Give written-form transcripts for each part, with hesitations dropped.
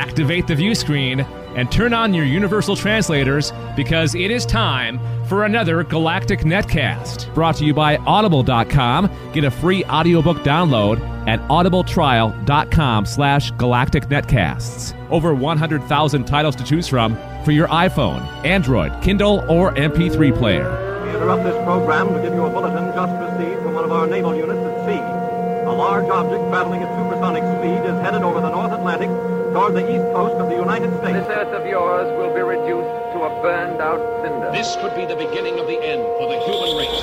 activate the view screen, and turn on your universal translators because it is time for another Galactic Netcast. Brought to you by Audible.com. Get a free audiobook download at audibletrial.com/Galactic Netcasts. Over 100,000 titles to choose from for your iPhone, Android, Kindle, or MP3 player. We interrupt this program to give you a bulletin just received from one of our naval units at sea. A large object traveling at supersonic speed is headed over the North Atlantic toward the east coast of the United States. This Earth of yours will be reduced to a burned-out cinder. This could be the beginning of the end for the human race.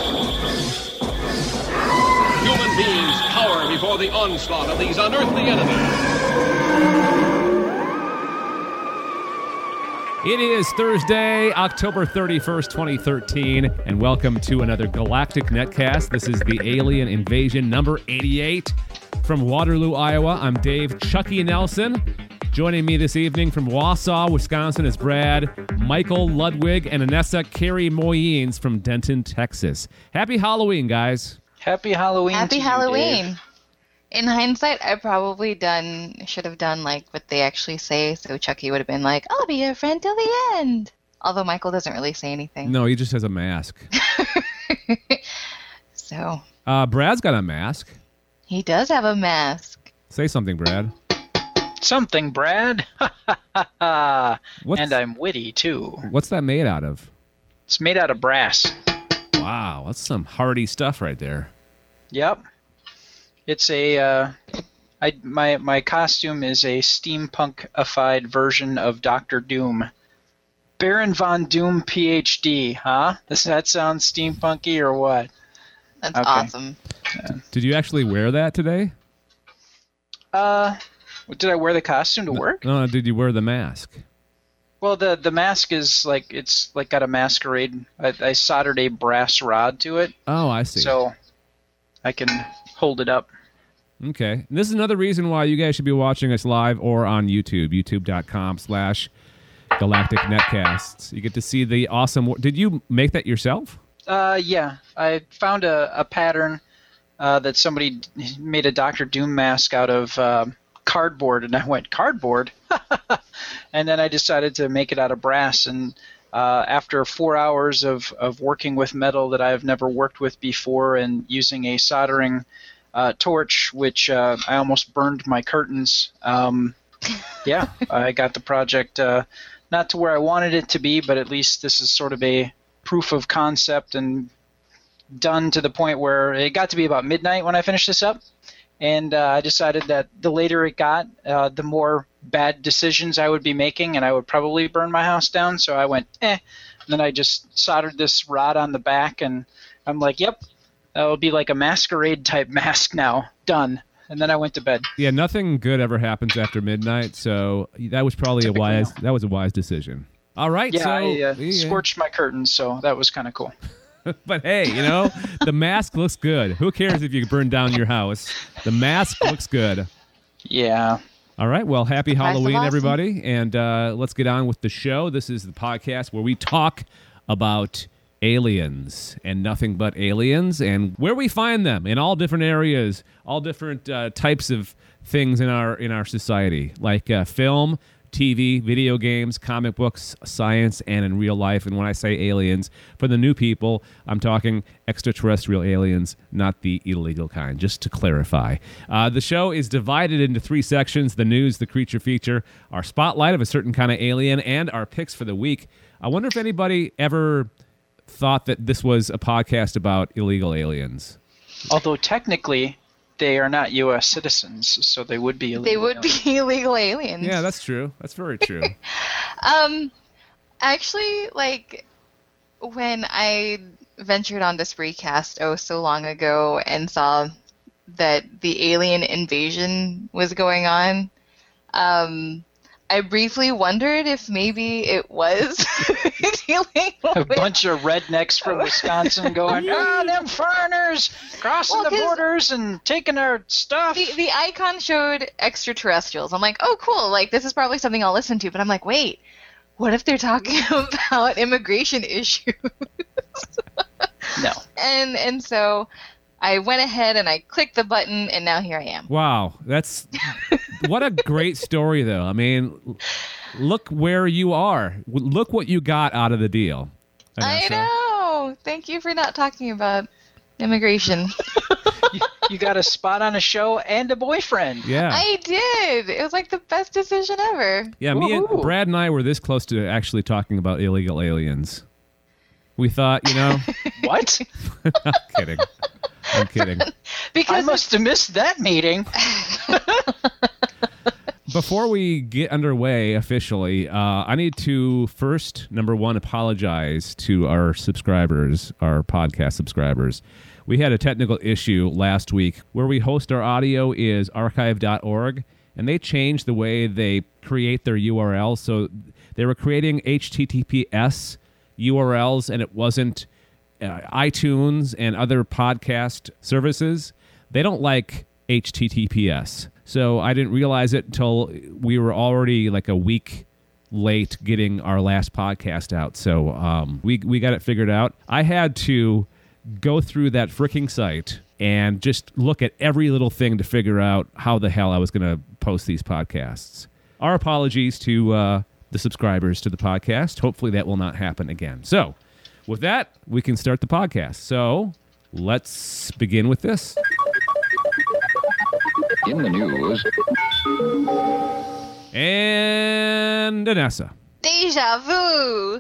Human beings cower before the onslaught of these unearthly enemies. It is Thursday, October 31st, 2013, and welcome to another Galactic Netcast. This is the Alien Invasion number 88. From Waterloo, Iowa, I'm Dave Chucky Nelson. Joining me this evening from Wausau, Wisconsin is Brad, Michael Ludwig, and Anessa Carey Moyens from Denton, Texas. Happy Halloween, guys. Happy Halloween. Happy to Halloween. You, Dave. In hindsight, I probably should have done like what they actually say, so Chucky would have been like, I'll be your friend till the end. Although Michael doesn't really say anything. No, he just has a mask. So. Brad's got a mask. He does have a mask. Say something, Brad. Something, Brad. And I'm witty, too. What's that made out of? It's made out of brass. Wow, that's some hardy stuff right there. Yep. It's my costume is a steampunk-ified version of Dr. Doom. Baron Von Doom, PhD, huh? Does that sound steampunky or what? That's okay. Awesome. Yeah. Did you actually wear that today? Did I wear the costume to work? No, did you wear the mask? Well, the mask is it's got a masquerade. I soldered a brass rod to it. Oh, I see. So I can hold it up. Okay. And this is another reason why you guys should be watching us live or on YouTube, youtube.com/Galactic Netcasts. You get to see the awesome... Did you make that yourself? Yeah. I found a pattern that somebody made a Dr. Doom mask out of cardboard, and I went, cardboard? And then I decided to make it out of brass, and after 4 hours of working with metal that I've never worked with before and using a soldering torch, which I almost burned my curtains, yeah, I got the project not to where I wanted it to be, but at least this is sort of a proof of concept and done to the point where it got to be about midnight when I finished this up. And I decided that the later it got, the more bad decisions I would be making, and I would probably burn my house down. So I went, And then I just soldered this rod on the back, and I'm like, yep, that'll be like a masquerade-type mask now. Done. And then I went to bed. Yeah, nothing good ever happens after midnight, so that was probably a wise decision. All right. Yeah, so, I scorched my curtains, so that was kind of cool. But hey, the mask looks good. Who cares if you burn down your house? The mask looks good. Yeah. All right. Well, happy Halloween, awesome. everybody. And let's get on with the show. This is the podcast where we talk about aliens and nothing but aliens and where we find them in all different areas, all different types of things in our society, like film, TV, video games, comic books, science, and in real life. And when I say aliens, for the new people, I'm talking extraterrestrial aliens, not the illegal kind, just to clarify. The show is divided into 3 sections: the news, the creature feature, our spotlight of a certain kind of alien, and our picks for the week. I wonder if anybody ever thought that this was a podcast about illegal aliens. Although technically... they are not U.S. citizens, so they would be illegal. They would be illegal aliens. Yeah, that's true. That's very true. Actually, when I ventured on this Spreecast so long ago and saw that the alien invasion was going on, I briefly wondered if maybe it was illegal. A bunch of rednecks from Wisconsin going, them foreigners crossing the borders and taking our stuff. The icon showed extraterrestrials. I'm like, oh, cool. This is probably something I'll listen to. But I'm like, wait, what if they're talking about immigration issues? No. And so I went ahead and I clicked the button, and now here I am. Wow, that's what a great story, though. I mean, look where you are. Look what you got out of the deal. I Vanessa. know. Thank you for not talking about immigration. You got a spot on a show and a boyfriend. Yeah. I did. It was like the best decision ever. Yeah, me and Woohoo. Brad and I were this close to actually talking about illegal aliens. We thought, What? I'm kidding. I'm kidding. I Because must have missed that meeting. Before we get underway officially, I need to first, number one, apologize to our subscribers, our podcast subscribers. We had a technical issue last week. Where we host our audio is archive.org, and they changed the way they create their URLs. So they were creating HTTPS URLs, and it wasn't iTunes and other podcast services. They don't like HTTPS. So I didn't realize it until we were already like a week late getting our last podcast out. So we got it figured out. I had to go through that freaking site and just look at every little thing to figure out how the hell I was going to post these podcasts. Our apologies to the subscribers to the podcast. Hopefully that will not happen again. So with that, we can start the podcast. So let's begin with this. In the news, And Anessa. deja vu.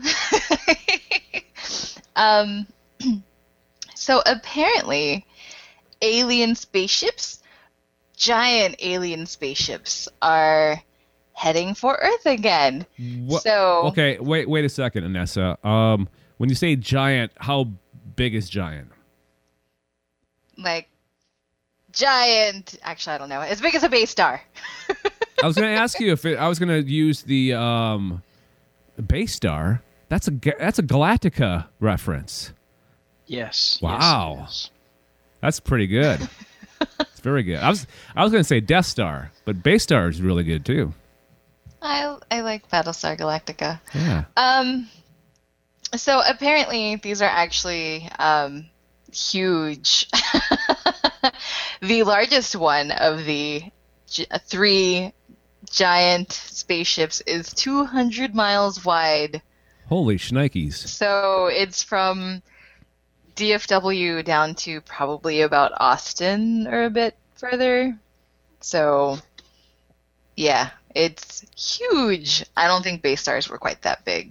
So apparently, alien spaceships, giant alien spaceships, are heading for Earth again. What? So Okay, wait a second, Anessa. When you say giant, how big is giant? like giant. Actually, I don't know. As big as a base star. I was going to ask you if I was going to use the base star. That's a Galactica reference. Yes. Wow. Yes, That's pretty good. It's very good. I was going to say Death Star, but base star is really good too. I like Battlestar Galactica. Yeah. So apparently these are actually huge. The largest one of the three giant spaceships is 200 miles wide. Holy shnikes. So it's from DFW down to probably about Austin or a bit further. So yeah, it's huge. I don't think base stars were quite that big.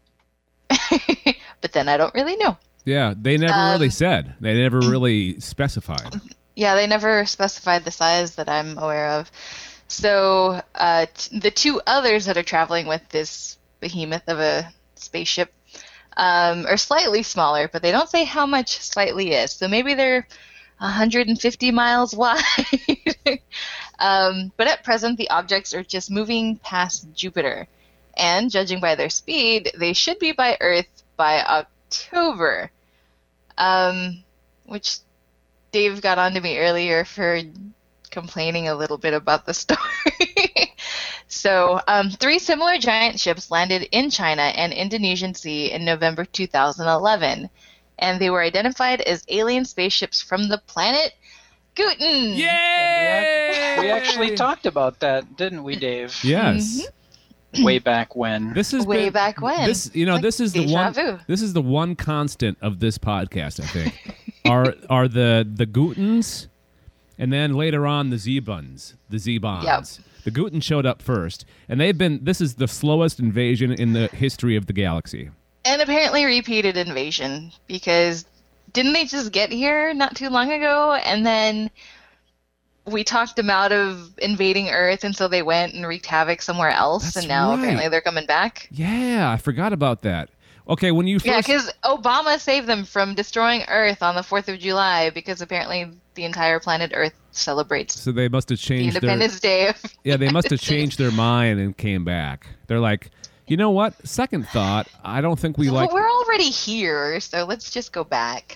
But then I don't really know. Yeah, they never really said. They never really specified. Yeah, they never specified the size that I'm aware of. So the two others that are traveling with this behemoth of a spaceship are slightly smaller, but they don't say how much slightly is. So maybe they're 150 miles wide. But at present, the objects are just moving past Jupiter. And judging by their speed, they should be by Earth by October. Which Dave got on to me earlier for complaining a little bit about the story. So, 3 similar giant ships landed in China and Indonesian Sea in November 2011, and they were identified as alien spaceships from the planet Guten. Yay! We actually talked about that, didn't we, Dave? Yes. Way back when. This is Way back when. This Like this is the deja one. vu. This is the one constant of this podcast. I think are the Gutens, and then later on the Z-Buns, the Z-Bonds. Yep. The Guten showed up first, and they've been. This is the slowest invasion in the history of the galaxy. And apparently repeated invasion, because didn't they just get here not too long ago, and then we talked them out of invading Earth, and so they went and wreaked havoc somewhere else, That's and now right. apparently they're coming back. Yeah, I forgot about that. Okay, when you first, Yeah, because Obama saved them from destroying Earth on the 4th of July, because apparently the entire planet Earth celebrates so they must have the changed their. Independence Day of Yeah, they must have changed their mind and came back. They're like, you know what? Second thought, I don't think we like. But we're already here, so let's just go back.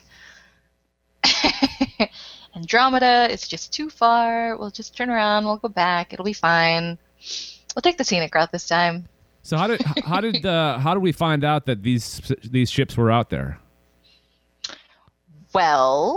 Andromeda, it's just too far. We'll just turn around. We'll go back. It'll be fine. We'll take the scenic route this time. So how did we find out that these ships were out there? Well,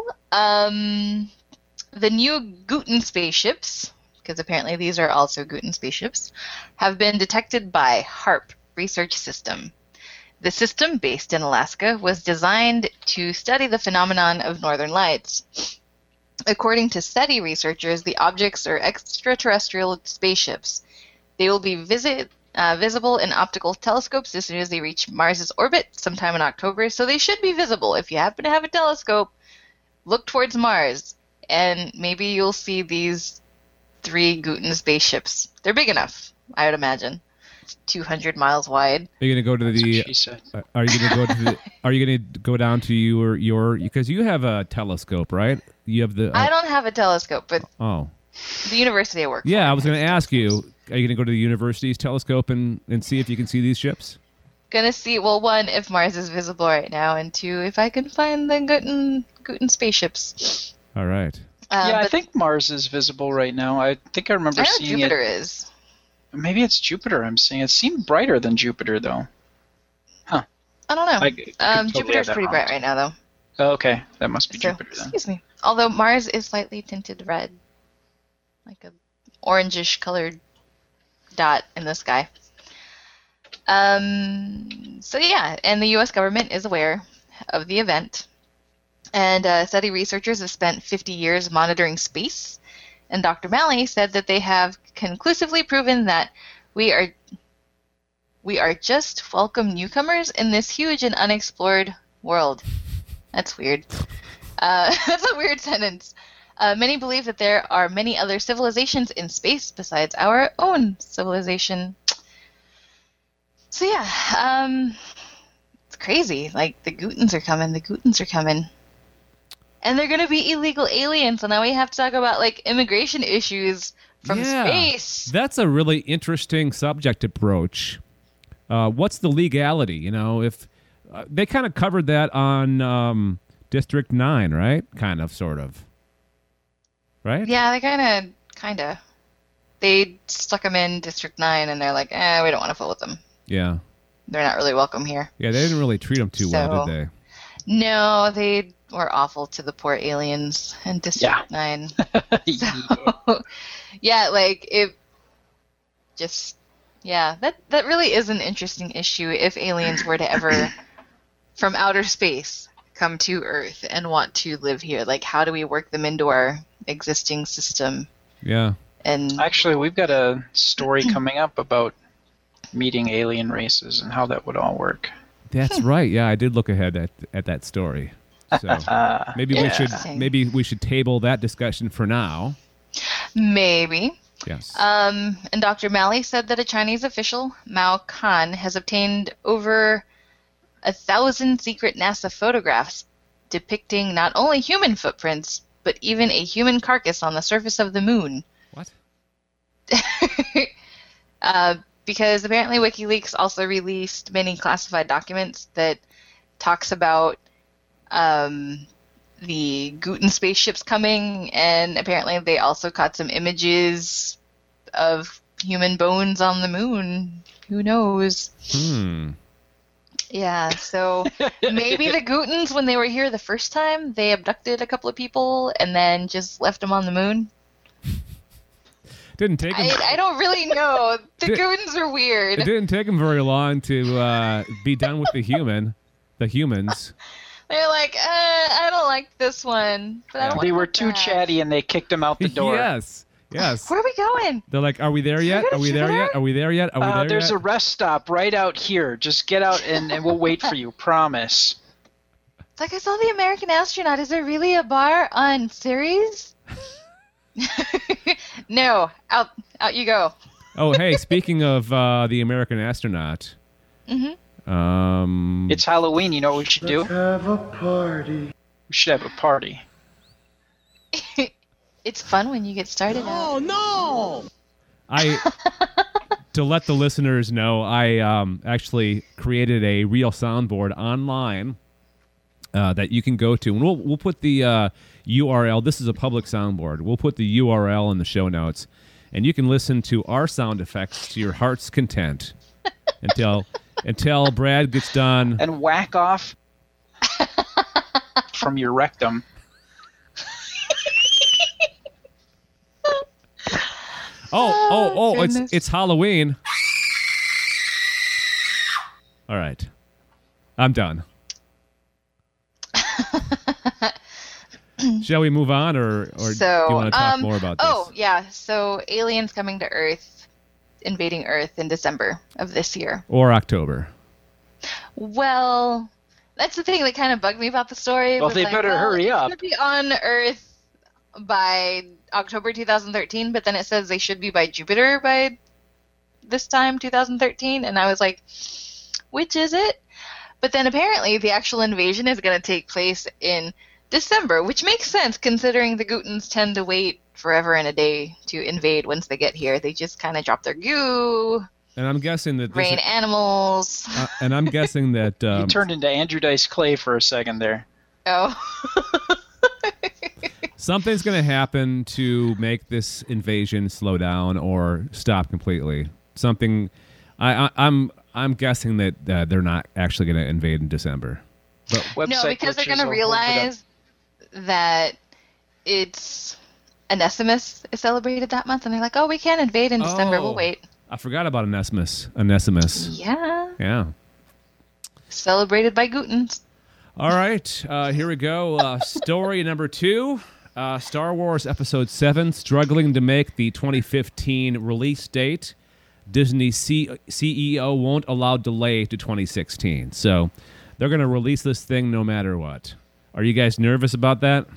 the new Guten spaceships, because apparently these are also Guten spaceships, have been detected by HARP research system. The system, based in Alaska, was designed to study the phenomenon of northern lights. According to SETI researchers, the objects are extraterrestrial spaceships. They will be visible in optical telescopes as soon as they reach Mars's orbit sometime in October, so they should be visible. If you happen to have a telescope, look towards Mars, and maybe you'll see these 3 Guten spaceships. They're big enough, I would imagine. 200 miles wide. Are you going to go to That's the? what she said. Are you going to go to the? Are you going to go down to your? Because you have a telescope, right? You have the. I don't have a telescope, but Oh. the university I work for. Yeah, I was going to ask you. Are you going to go to the university's telescope and see if you can see these ships? Gonna see, well, 1, if Mars is visible right now, and 2, if I can find the Guten spaceships. All right. Yeah, I But think Mars is visible right now. I think I remember I know seeing Jupiter it. is. Maybe it's Jupiter I'm seeing. It seemed brighter than Jupiter, though. I don't know. I could totally Jupiter's have that pretty wrong. bright right now, though. Oh, okay, that must be So, Jupiter then. excuse me. Although Mars is slightly tinted red, like a orangish colored dot in the sky. So yeah, and the U.S. government is aware of the event, and SETI researchers have spent 50 years monitoring space, and Dr. Malley said that they have conclusively proven that we are just welcome newcomers in this huge and unexplored world. That's weird. That's a weird sentence. Many believe that there are many other civilizations in space besides our own civilization. So yeah, it's crazy. Like, the Gutens are coming. And they're going to be illegal aliens, so now we have to talk about, like, immigration issues from space. That's a really interesting subject approach. What's the legality? You know, if they kind of covered that on District 9, right? Kind of, sort of. Right? Yeah, they kind of. They stuck them in District 9, and they're like, we don't want to fool with them. Yeah. They're not really welcome here. Yeah, they didn't really treat them too well, So- did No, they were awful to the poor aliens in District 9. So, yeah, like, it just, yeah, that really is an interesting issue if aliens were to ever, from outer space, come to Earth and want to live here. Like, how do we work them into our existing system? they? Yeah. And Actually, we've got a story coming up about meeting alien races and how that would all work. That's right. Yeah, I did look ahead at that story. So maybe Interesting. we should table that discussion for now. maybe. Yes. And Dr. Malley said that a Chinese official, Mao Khan, has obtained over 1,000 secret NASA photographs depicting not only human footprints, but even a human carcass on the surface of the moon. What? Because apparently WikiLeaks also released many classified documents that talks about the Guten spaceships coming, and apparently they also caught some images of human bones on the moon. Who knows? Yeah, so maybe the Gutens, when they were here the first time, they abducted a couple of people and then just left them on the moon. Didn't take them. I don't really know. The Did- Gutens are weird. It didn't take them very long to be done with the humans. They're like, I don't like this one, but I don't They like were that too back. chatty and they kicked him out the door. Yes. Where are we going? They're like, are we there yet? gonna Are we shoot there her? yet? Are we there yet? Are we there There's yet? a rest stop right out here. Just get out and we'll wait for you. Promise. It's like, I saw the American Astronaut. Is there really a bar on Ceres? No, out you go. Oh, hey, speaking of the American Astronaut. Mm-hmm. It's Halloween. You know what we should do? Have a party. We should have a party. It's fun when you get started out. To let the listeners know, I actually created a real soundboard online that you can go to. And we'll put the URL. This is a public soundboard. We'll put the URL in the show notes. And you can listen to our sound effects to your heart's content until Brad gets done. And whack off. from your rectum. Goodness. It's Halloween. All right. I'm done. Shall we move on, or do you want to talk more about this? Oh, yeah. So aliens coming to Earth, invading Earth in December of this year. Or October. Well, that's the thing that kind of bugged me about the story. Well, was they like, better hurry up. They should be on Earth by October 2013, but then it says they should be by Jupiter by this time, 2013. And I was like, which is it? But then apparently the actual invasion is going to take place in December, which makes sense considering the Gutens tend to wait forever and a day to invade once they get here. They just kind of drop their goo, And I'm guessing that rain animals. and I'm guessing that You turned into Andrew Dice Clay for a second there. Oh. something's going to happen to make this invasion slow down or stop completely. Something. I'm guessing that they're not actually going to invade in December. But No, because they're going to realize that it's Onesimus is celebrated that month, and they're like, oh, we can't invade in December. We'll wait. I forgot about Onesimus. Yeah. Yeah. Celebrated by Gutens. All right. Here we go. Story number 2. Star Wars Episode 7 struggling to make the 2015 release date. Disney CEO won't allow delay to 2016. So they're going to release this thing no matter what. Are you guys nervous about that?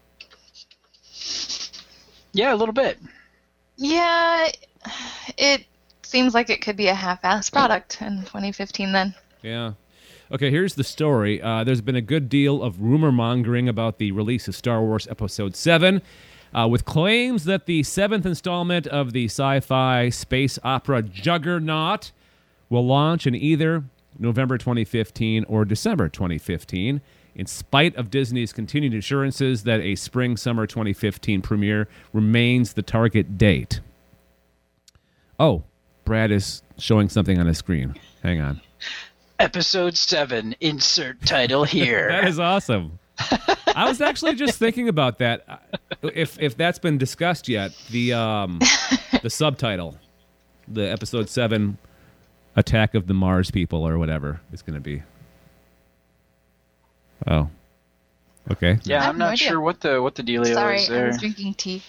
Yeah, a little bit. Yeah, it seems like it could be a half-assed product in 2015 then. Yeah. Okay, here's the story. There's been a good deal of rumor mongering about the release of Star Wars Episode 7, with claims that the 7th installment of the sci-fi space opera juggernaut will launch in either November 2015 or December 2015, in spite of Disney's continued assurances that a spring-summer 2015 premiere remains the target date. Oh, Brad is showing something on his screen. Hang on. Episode 7, insert title here. That is awesome. I was actually just thinking about that. If that's been discussed yet, the subtitle, the Episode 7 Attack of the Mars People or whatever it's going to be. Oh. Okay. Yeah, I have I'm no not idea. sure what the dealio Sorry, is I there. was drinking tea.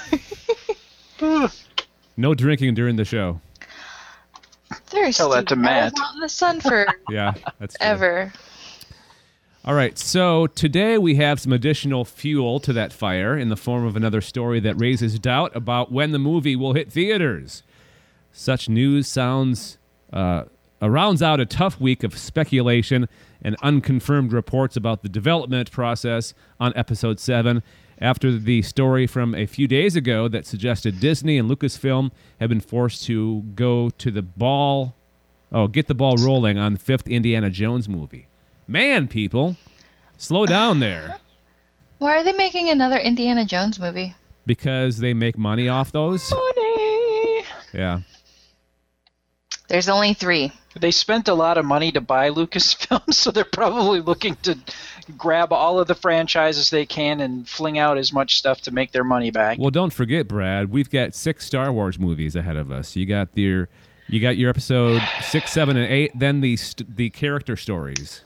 No drinking during the show. Thirsty. Tell that to I was Matt. out in the sun for Yeah, that's true. ever. All right, so today we have some additional fuel to that fire in the form of another story that raises doubt about when the movie will hit theaters. Such news rounds out a tough week of speculation and unconfirmed reports about the development process on Episode 7 after the story from a few days ago that suggested Disney and Lucasfilm have been forced to get the ball rolling on the 5th Indiana Jones movie. Man, people, slow down there. Why are they making another Indiana Jones movie? Because they make money off those? Money! Yeah. There's only 3. They spent a lot of money to buy Lucasfilm, so they're probably looking to grab all of the franchises they can and fling out as much stuff to make their money back. Well, don't forget, Brad, we've got 6 Star Wars movies ahead of us. You got your episode 6, 7, and 8, then the character stories.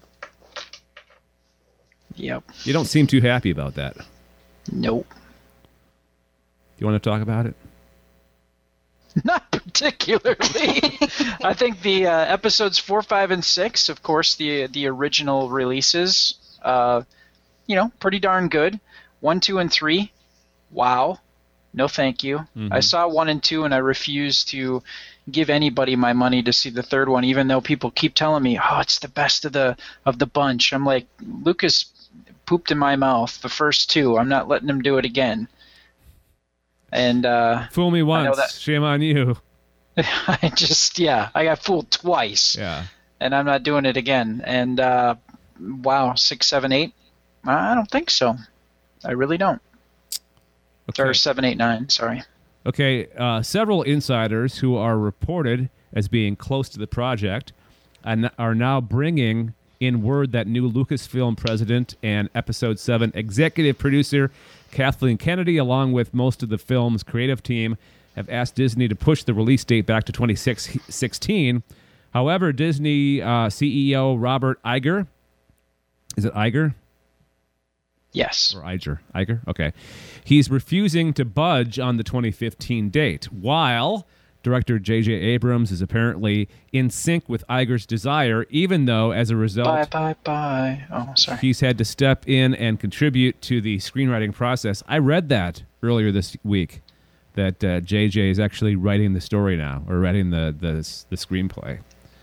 Yep. You don't seem too happy about that. Nope. You want to talk about it? Not particularly. I think the episodes 4, 5, and 6, of course, the original releases, pretty darn good. 1, 2, and 3, wow. No thank you. Mm-hmm. I saw 1 and 2, and I refuse to give anybody my money to see the third one, even though people keep telling me, oh, it's the best of the bunch. I'm like, Lucas pooped in my mouth the first 2. I'm not letting him do it again. And Fool me know once, that- shame on you. I got fooled twice. Yeah. And I'm not doing it again. And wow, 6, 7, 8? I don't think so. I really don't. Okay. Or 7, 8, 9. Sorry. Okay, several insiders who are reported as being close to the project and are now bringing in word that new Lucasfilm president and Episode 7 executive producer Kathleen Kennedy, along with most of the film's creative team, have asked Disney to push the release date back to 2016. However, Disney CEO Robert Iger, is it Iger? Yes. Or Iger? Iger? Okay. He's refusing to budge on the 2015 date, while director J.J. Abrams is apparently in sync with Iger's desire, even though, as a result, Bye. Oh, sorry. he's had to step in and contribute to the screenwriting process. I read that earlier this week, that J.J. is actually writing the story now, or writing the screenplay.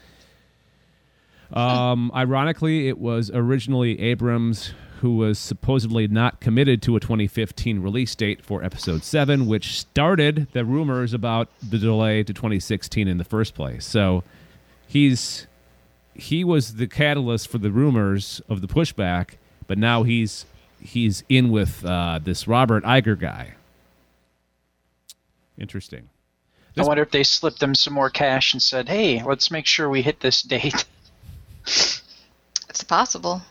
Ironically, it was originally Abrams who was supposedly not committed to a 2015 release date for Episode 7, which started the rumors about the delay to 2016 in the first place. So he was the catalyst for the rumors of the pushback, but now he's in with this Robert Iger guy. Interesting. I wonder if they slipped them some more cash and said, hey, let's make sure we hit this date. It's possible.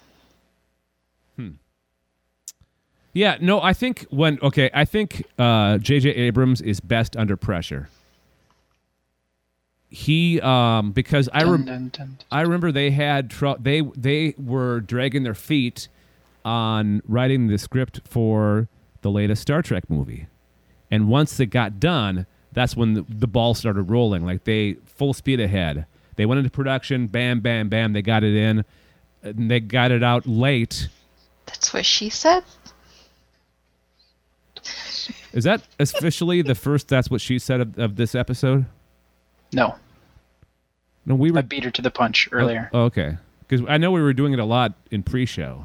Yeah, no, I think J.J. Abrams is best under pressure. He because I remember they had they were dragging their feet on writing the script for the latest Star Trek movie, and once it got done, that's when the ball started rolling. Like, they full speed ahead. They went into production, bam, bam, bam. They got it in, and they got it out late. That's what she said. Is that officially the first "that's what she said" of this episode? No, we I beat her to the punch earlier. Oh, okay, because I know we were doing it a lot in pre-show.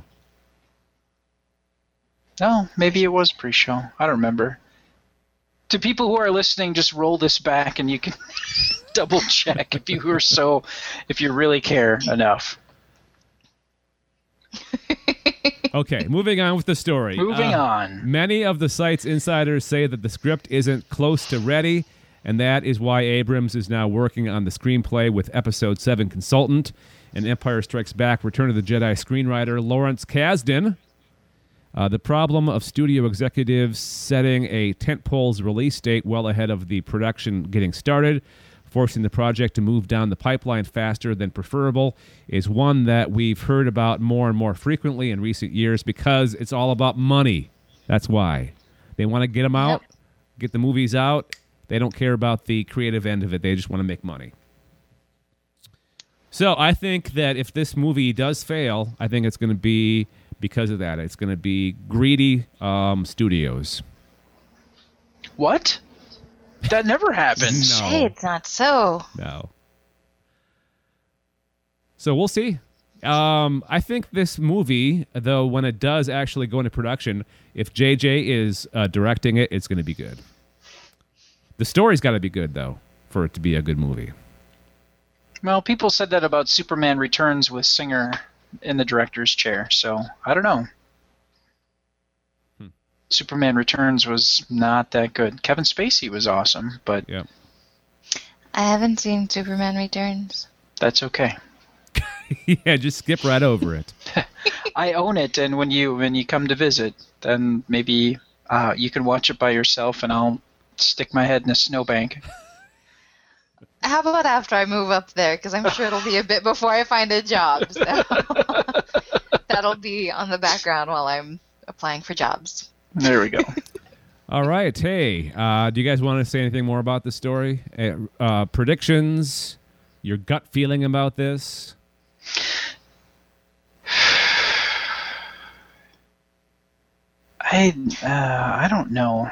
No, maybe it was pre-show. I don't remember. To people who are listening, just roll this back and you can double check if you really care enough. Okay, moving on with the story. Moving on. Many of the site's insiders say that the script isn't close to ready, and that is why Abrams is now working on the screenplay with Episode 7 consultant and Empire Strikes Back Return of the Jedi screenwriter Lawrence Kasdan. The problem of studio executives setting a tentpole's release date well ahead of the production getting started, forcing the project to move down the pipeline faster than preferable, is one that we've heard about more and more frequently in recent years because it's all about money. That's why. They want to get them out, get the movies out. They don't care about the creative end of it. They just want to make money. So I think that if this movie does fail, I think it's going to be because of that. It's going to be greedy studios. What? That never happens. No. Hey, it's not so. No. So we'll see. I think this movie, though, when it does actually go into production, if JJ is directing it, it's going to be good. The story's got to be good, though, for it to be a good movie. Well, people said that about Superman Returns with Singer in the director's chair, so I don't know. Superman Returns was not that good. Kevin Spacey was awesome, but yeah. I haven't seen Superman Returns. That's okay. Yeah, just skip right over it. I own it, and when you come to visit, then maybe you can watch it by yourself, and I'll stick my head in a snowbank. How about after I move up there? Because I'm sure it'll be a bit before I find a job. So that'll be on the background while I'm applying for jobs. There we go. All right. Hey, do you guys want to say anything more about the story? Predictions? Your gut feeling about this? I don't know.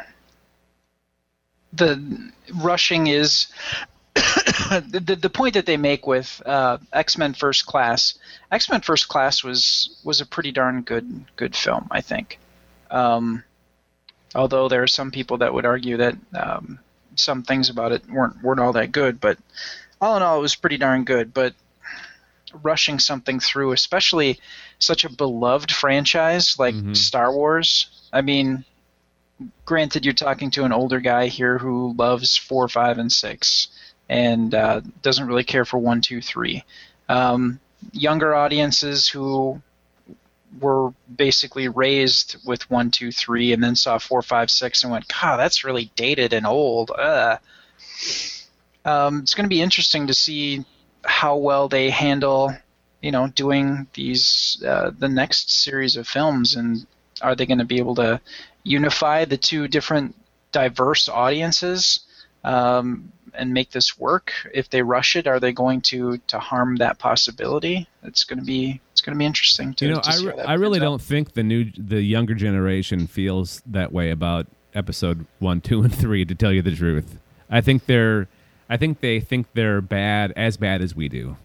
The rushing is the point that they make with X-Men First Class. X-Men First Class was a pretty darn good film, I think. Although there are some people that would argue that some things about it weren't all that good, but all in all, it was pretty darn good. But rushing something through, especially such a beloved franchise like Star Wars, I mean, granted, you're talking to an older guy here who loves 4, 5, and 6, and doesn't really care for 1, 2, 3. younger audiences who were basically raised with 1, 2, 3, and then saw 4, 5, 6, and went, God, that's really dated and old. It's going to be interesting to see how well they handle, doing these the next series of films, and are they going to be able to unify the two different diverse audiences and make this work? If they rush it, are they going to harm that possibility? It's going to be interesting to see how that I really turns out. don't think the younger generation feels that way about episode 1, 2, and 3. To tell you the truth, I think they think they're bad as we do.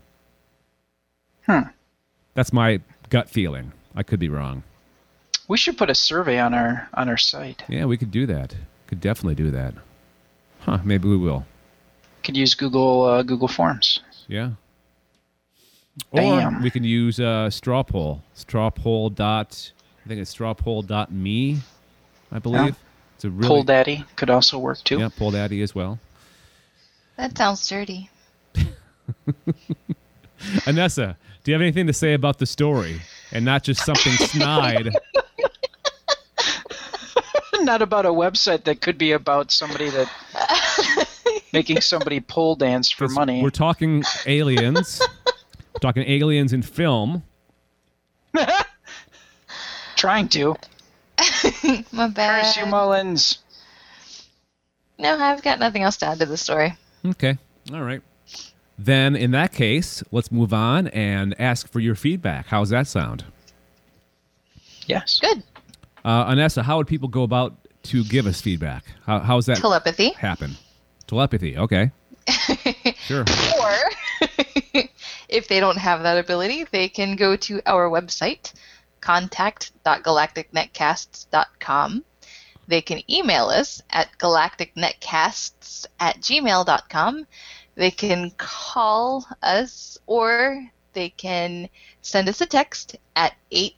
That's my gut feeling. I could be wrong. We should put a survey on our site. Yeah, we could do that. Could definitely do that. Maybe we will. Could use Google Forms. Yeah. Damn. Or we can use Strawpoll. I think it's strawpoll.me, I believe. Yeah. It's a really, Poll Daddy could also work too. Yeah, Poll Daddy as well. That sounds dirty. Anessa, do you have anything to say about the story? And not just something snide. Not about a website that could be about somebody that making somebody pole dance for money. We're talking aliens. We're talking aliens in film. Trying to. My bad. Curse you, Mullins. No, I've got nothing else to add to the story. Okay. All right. Then, in that case, let's move on and ask for your feedback. How's that sound? Yes. Good. Anessa, how would people go about to give us feedback? How's that Telepathy. happen? Telepathy. Okay. Sure. Or if they don't have that ability, they can go to our website, contact.galacticnetcasts.com. They can email us at galacticnetcasts@gmail.com. They can call us, or they can send us a text at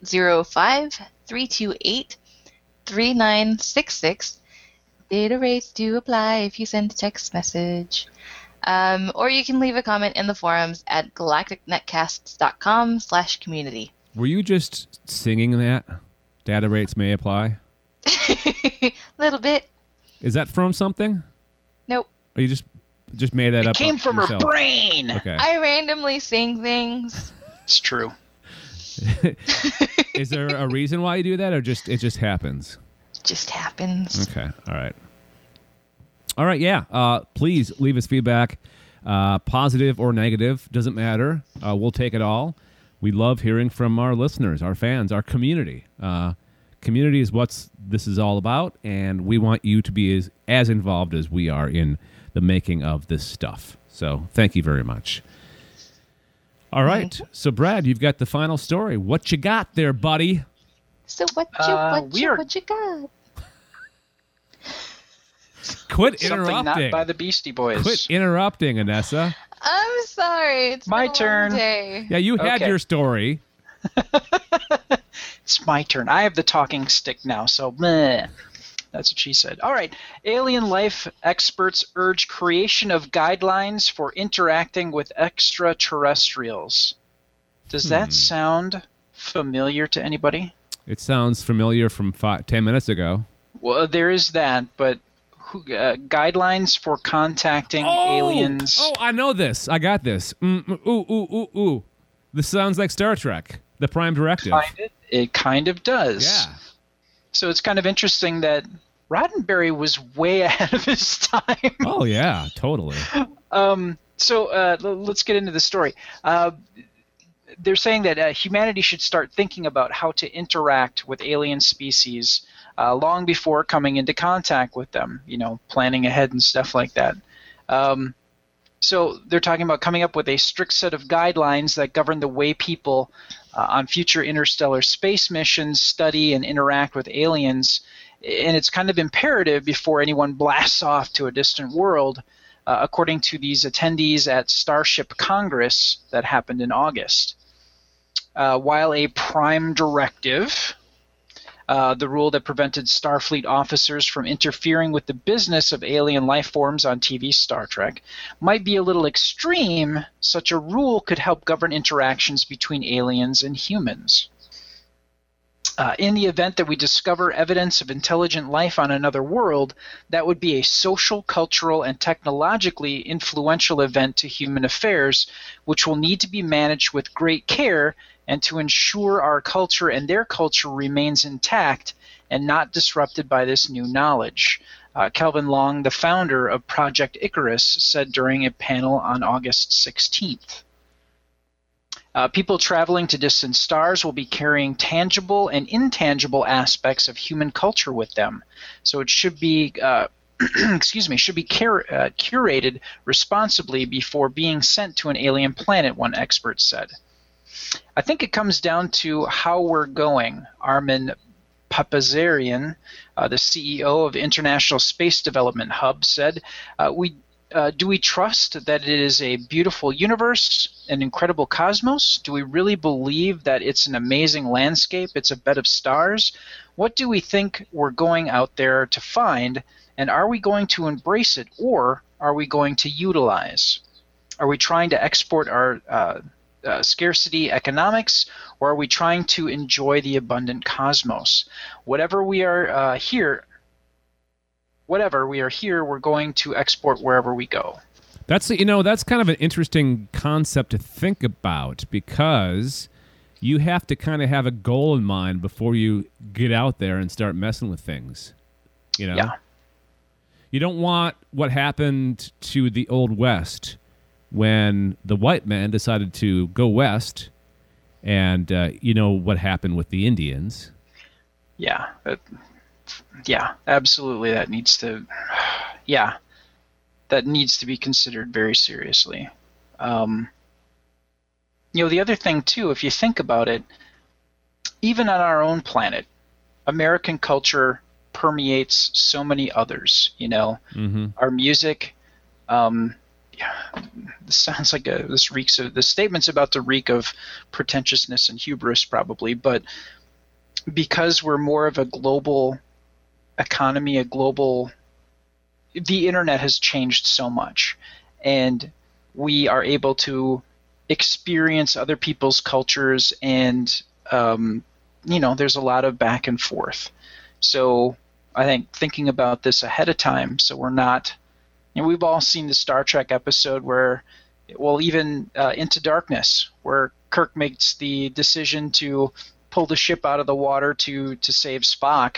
805-328-3966. Data rates do apply if you send a text message. Or you can leave a comment in the forums at galacticnetcasts.com/community. Were you just singing that? Data rates may apply? Little bit. Is that from something? Nope. Or you just made that up? It came from yourself? her brain. Okay. I randomly sing things. It's true. Is there a reason why you do that, or it just happens? Just happens. Okay. All right. Yeah. Please leave us feedback, positive or negative. Doesn't matter. We'll take it all. We love hearing from our listeners, our fans, our community. Community is what this is all about, and we want you to be as involved as we are in the making of this stuff. So thank you very much. All right. So, Brad, you've got the final story. What you got there, buddy? So what you got? Quit Something interrupting. not by the Beastie Boys. Quit interrupting, Anessa. I'm sorry. It's My been a turn. long day. Yeah, you had Okay. your story. It's my turn. I have the talking stick now, so meh. That's what she said. All right. Alien life experts urge creation of guidelines for interacting with extraterrestrials. Does that sound familiar to anybody? It sounds familiar from 10 minutes ago. Well, there is that, but guidelines for contacting aliens. Oh, I know this. I got this. Ooh. This sounds like Star Trek, the Prime Directive. It kind of does. Yeah. So it's kind of interesting that Roddenberry was way ahead of his time. Oh, yeah, totally. So let's get into the story. They're saying that humanity should start thinking about how to interact with alien species long before coming into contact with them, planning ahead and stuff like that. So they're talking about coming up with a strict set of guidelines that govern the way people on future interstellar space missions study and interact with aliens. And it's kind of imperative before anyone blasts off to a distant world, according to these attendees at Starship Congress that happened in August. While a prime directive the rule that prevented Starfleet officers from interfering with the business of alien life forms on TV Star Trek, might be a little extreme. Such a rule could help govern interactions between aliens and humans. In the event that we discover evidence of intelligent life on another world, that would be a social, cultural, and technologically influential event to human affairs, which will need to be managed with great care and to ensure our culture and their culture remains intact and not disrupted by this new knowledge. Kelvin Long, the founder of Project Icarus, said during a panel on August 16th. People traveling to distant stars will be carrying tangible and intangible aspects of human culture with them. So it should be, curated responsibly before being sent to an alien planet, one expert said. I think it comes down to how we're going. Armin Papazarian, the CEO of International Space Development Hub, said, do we trust that it is a beautiful universe, an incredible cosmos? Do we really believe that it's an amazing landscape, it's a bed of stars? What do we think we're going out there to find, and are we going to embrace it, or are we going to utilize? Are we trying to export our scarcity economics, or are we trying to enjoy the abundant cosmos? Whatever we are here, we're going to export wherever we go. That's kind of an interesting concept to think about, because you have to kind of have a goal in mind before you get out there and start messing with things. Yeah. You don't want what happened to the Old West when the white man decided to go west, and what happened with the Indians. Yeah. Yeah, absolutely. That needs to be considered very seriously. The other thing too, if you think about it, even on our own planet, American culture permeates so many others. Our music. This sounds like the statement's about to reek of pretentiousness and hubris, probably, but because we're more of a global economy, the internet has changed so much, and we are able to experience other people's cultures, and there's a lot of back and forth. So I think thinking about this ahead of time, so we're not, we've all seen the Star Trek episode where, even Into Darkness, where Kirk makes the decision to pull the ship out of the water to save Spock.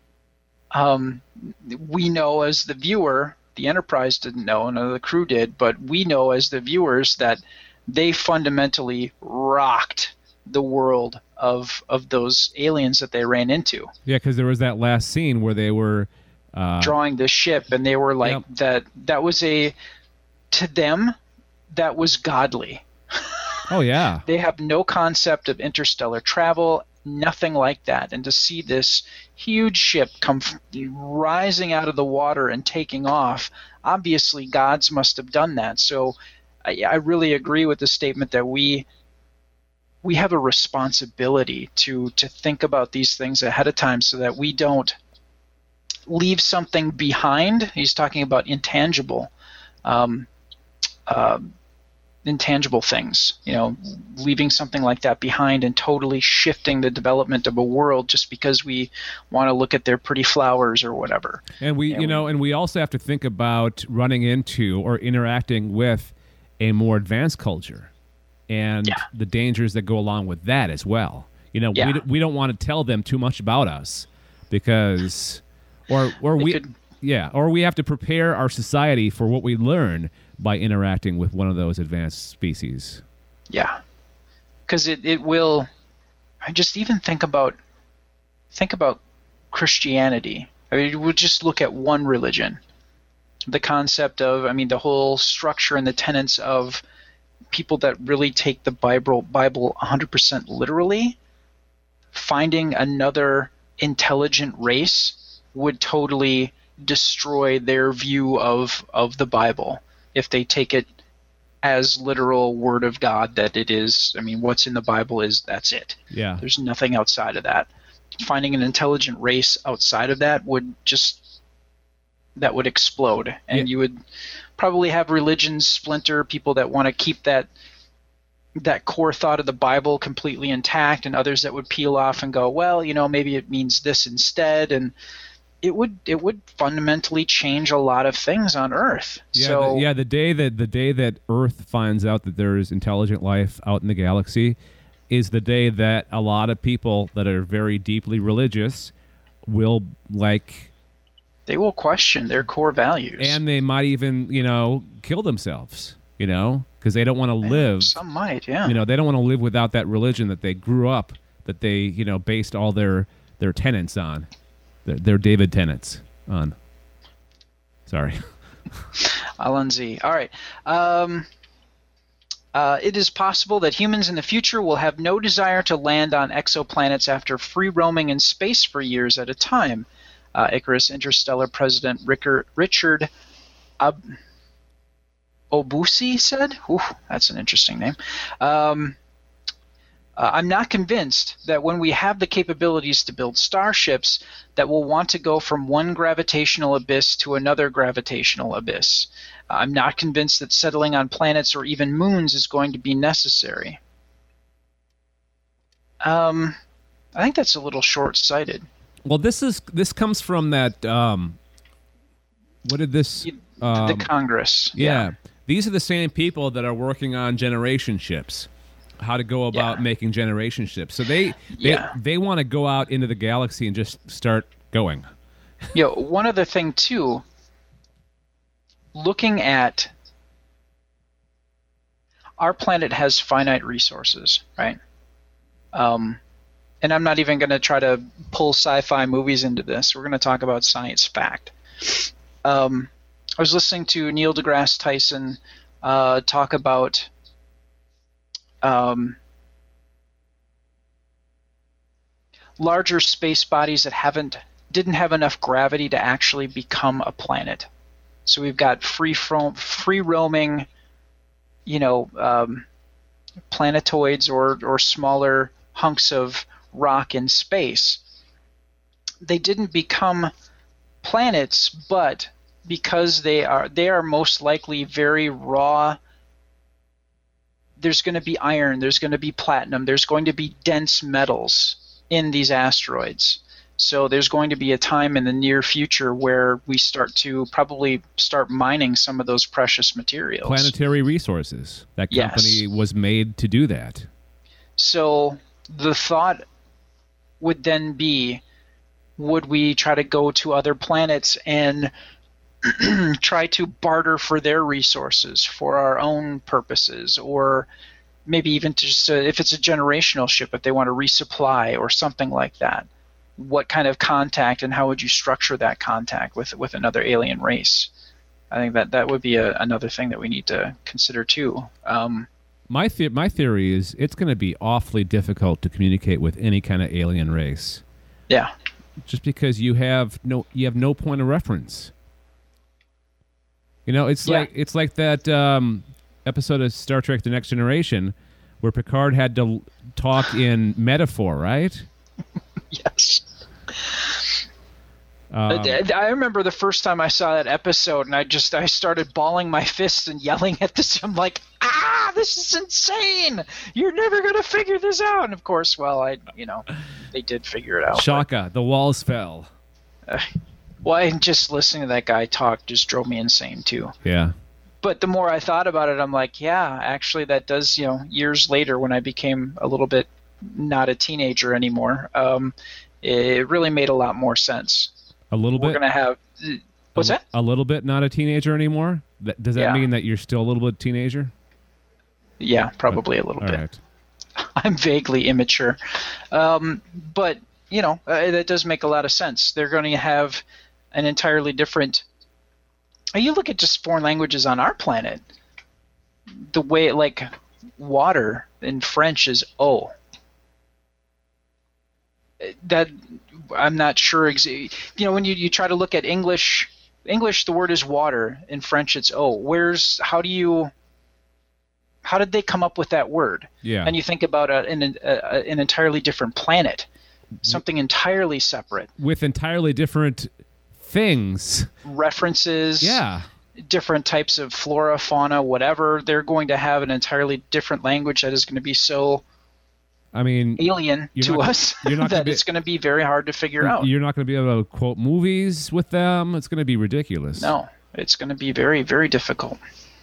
We know as the viewer, the Enterprise didn't know, and the crew did, but we know as the viewers that they fundamentally rocked the world of those aliens that they ran into. Yeah, because there was that last scene where they were drawing the ship, and they were like, yep. that was to them, that was godly. Oh, yeah. They have no concept of interstellar travel, nothing like that. And to see this huge ship come rising out of the water and taking off, obviously gods must have done that. So I really agree with the statement that we have a responsibility to think about these things ahead of time so that we don't leave something behind. He's talking about intangible things, leaving something like that behind and totally shifting the development of a world just because we want to look at their pretty flowers or whatever. And we also have to think about running into or interacting with a more advanced culture and the dangers that go along with that as well. We don't want to tell them too much about us because or we have to prepare our society for what we learn by interacting with one of those advanced species. Yeah, because it will. I just even think about Christianity. I mean, we'll just look at one religion. The concept of, the whole structure and the tenets of people that really take the Bible 100% literally. Finding another intelligent race would totally destroy their view of the Bible if they take it as literal word of God that it is. What's in the Bible that's it. Yeah. There's nothing outside of that. finding an intelligent race outside of that would explode, and you would probably have religions splinter, people that want to keep that core thought of the Bible completely intact, and others that would peel off and go, well, maybe it means this instead, and it would fundamentally change a lot of things on Earth. The day that Earth finds out that there is intelligent life out in the galaxy is the day that a lot of people that are very deeply religious will they will question their core values, and they might even kill themselves, because they don't want to live. Some might, yeah. They don't want to live without that religion that they grew up, that they based all their tenets on. They're David tenets on. Sorry. Alan Z. All right. It is possible that humans in the future will have no desire to land on exoplanets after free roaming in space for years at a time. Icarus Interstellar President Richard Obusi said. Ooh, that's an interesting name. I'm not convinced that when we have the capabilities to build starships that we'll want to go from one gravitational abyss to another gravitational abyss. I'm not convinced that settling on planets or even moons is going to be necessary. I think that's a little short-sighted. Well, this comes from that. What did this? The Congress. Yeah, these are the same people that are working on generation ships. How to go about making generation ships. So they want to go out into the galaxy and just start going. One other thing too, looking at our planet has finite resources, right? And I'm not even going to try to pull sci-fi movies into this. We're going to talk about science fact. I was listening to Neil deGrasse Tyson talk about larger space bodies that didn't have enough gravity to actually become a planet. So we've got free roaming, planetoids or smaller hunks of rock in space. They didn't become planets, but because they are most likely very raw. There's going to be iron, there's going to be platinum, there's going to be dense metals in these asteroids. So there's going to be a time in the near future where we probably start mining some of those precious materials. Planetary Resources. That company was made to do that. So the thought would then be, would we try to go to other planets and try to barter for their resources for our own purposes, or maybe even just if it's a generational ship, if they want to resupply or something like that? What kind of contact and how would you structure that contact with another alien race? I think that would be another thing that we need to consider too. My theory is it's going to be awfully difficult to communicate with any kind of alien race. Yeah. Just because you have no point of reference. It's like that episode of Star Trek: The Next Generation where Picard had to talk in metaphor, right? Yes. I remember the first time I saw that episode, and I started balling my fists and yelling at this. I'm like, this is insane! You're never gonna figure this out. And of course, they did figure it out. Shaka, the walls fell. Just listening to that guy talk just drove me insane too. Yeah. But the more I thought about it, I'm like, yeah, actually, that does. Years later, when I became a little bit not a teenager anymore, it really made a lot more sense. A little bit. We're gonna have. What's that? A little bit not a teenager anymore. Does that mean that you're still a little bit teenager? Yeah, probably a little bit. Right. I'm vaguely immature, but that does make a lot of sense. They're going to have an entirely different. You look at just foreign languages on our planet. The way, like, water in French is eau. That I'm not sure. When you try to look at English, the word is water. In French, it's eau. How did they come up with that word? Yeah. And you think about an entirely different planet. something entirely separate. With entirely different things. References. Yeah. Different types of flora, fauna, whatever. They're going to have an entirely different language that is going to be so alien to us that it's going to be very hard to figure out. You're not going to be able to quote movies with them. It's going to be ridiculous. No, it's going to be very, very difficult.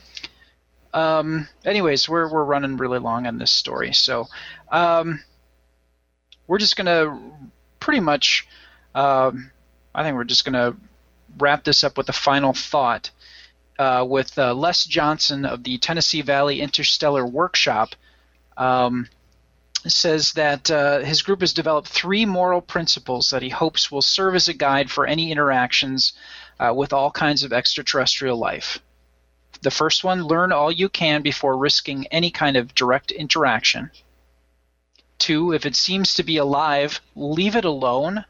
Anyways, we're running really long on this story, so we're just going to pretty much, I think we're just going to wrap this up with a final thought with Les Johnson of the Tennessee Valley Interstellar Workshop. Says that his group has developed 3 moral principles that he hopes will serve as a guide for any interactions with all kinds of extraterrestrial life. The first one, learn all you can before risking any kind of direct interaction. 2, if it seems to be alive, leave it alone.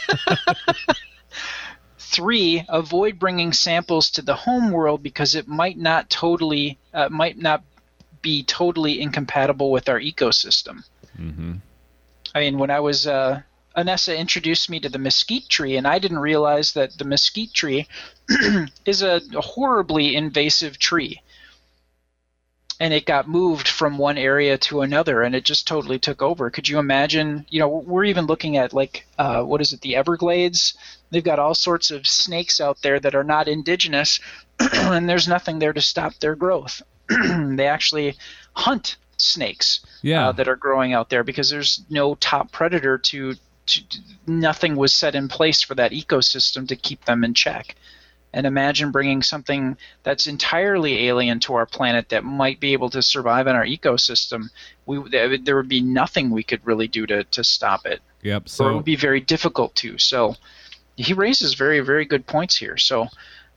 3, avoid bringing samples to the home world because it might not be totally incompatible with our ecosystem. Mm-hmm. I mean, when I was Anessa introduced me to the mesquite tree, and I didn't realize that the mesquite tree is a horribly invasive tree. And it got moved from one area to another, and it just totally took over. Could you imagine? We're even looking at, the Everglades? They've got all sorts of snakes out there that are not indigenous, and there's nothing there to stop their growth. They actually hunt snakes that are growing out there because there's no top predator nothing was set in place for that ecosystem to keep them in check. And imagine bringing something that's entirely alien to our planet that might be able to survive in our ecosystem. There would be nothing we could really do to stop it. Yep. Or it would be very difficult to. So he raises very, very good points here. So,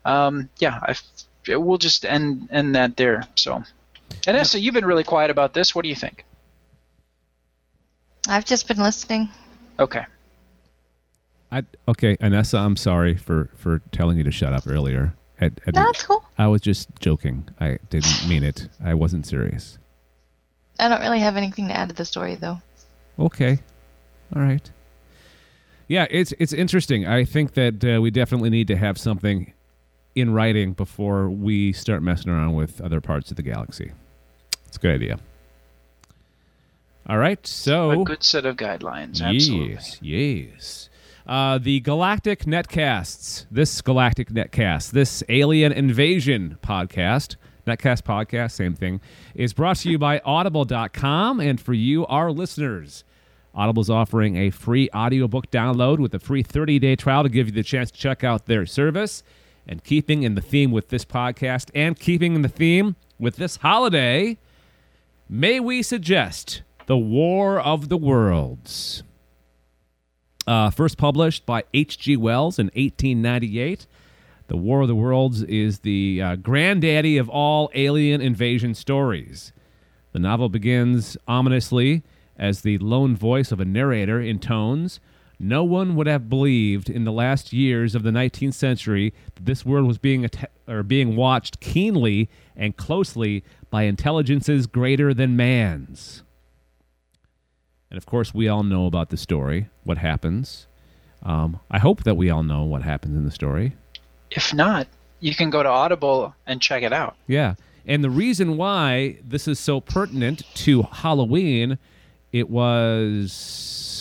we'll just end that there. So, Anessa, you've been really quiet about this. What do you think? I've just been listening. Okay. Okay, Anessa, I'm sorry for telling you to shut up earlier. That's cool. I was just joking. I didn't mean it. I wasn't serious. I don't really have anything to add to the story, though. Okay. All right. Yeah, it's interesting. I think that we definitely need to have something in writing before we start messing around with other parts of the galaxy. It's a good idea. All right, so... a good set of guidelines, absolutely. Yes. The Galactic Netcasts, this Alien Invasion podcast, Netcast podcast, same thing, is brought to you by Audible.com, and for you, our listeners. Audible's offering a free audiobook download with a free 30-day trial to give you the chance to check out their service. And keeping in the theme with this podcast and keeping in the theme with this holiday, may we suggest The War of the Worlds. First published by H.G. Wells in 1898, The War of the Worlds is the granddaddy of all alien invasion stories. The novel begins ominously as the lone voice of a narrator intones, "No one would have believed in the last years of the 19th century that this world was being watched keenly and closely by intelligences greater than man's." And, of course, we all know about the story, what happens. I hope that we all know what happens in the story. If not, you can go to Audible and check it out. Yeah, and the reason why this is so pertinent to Halloween, it was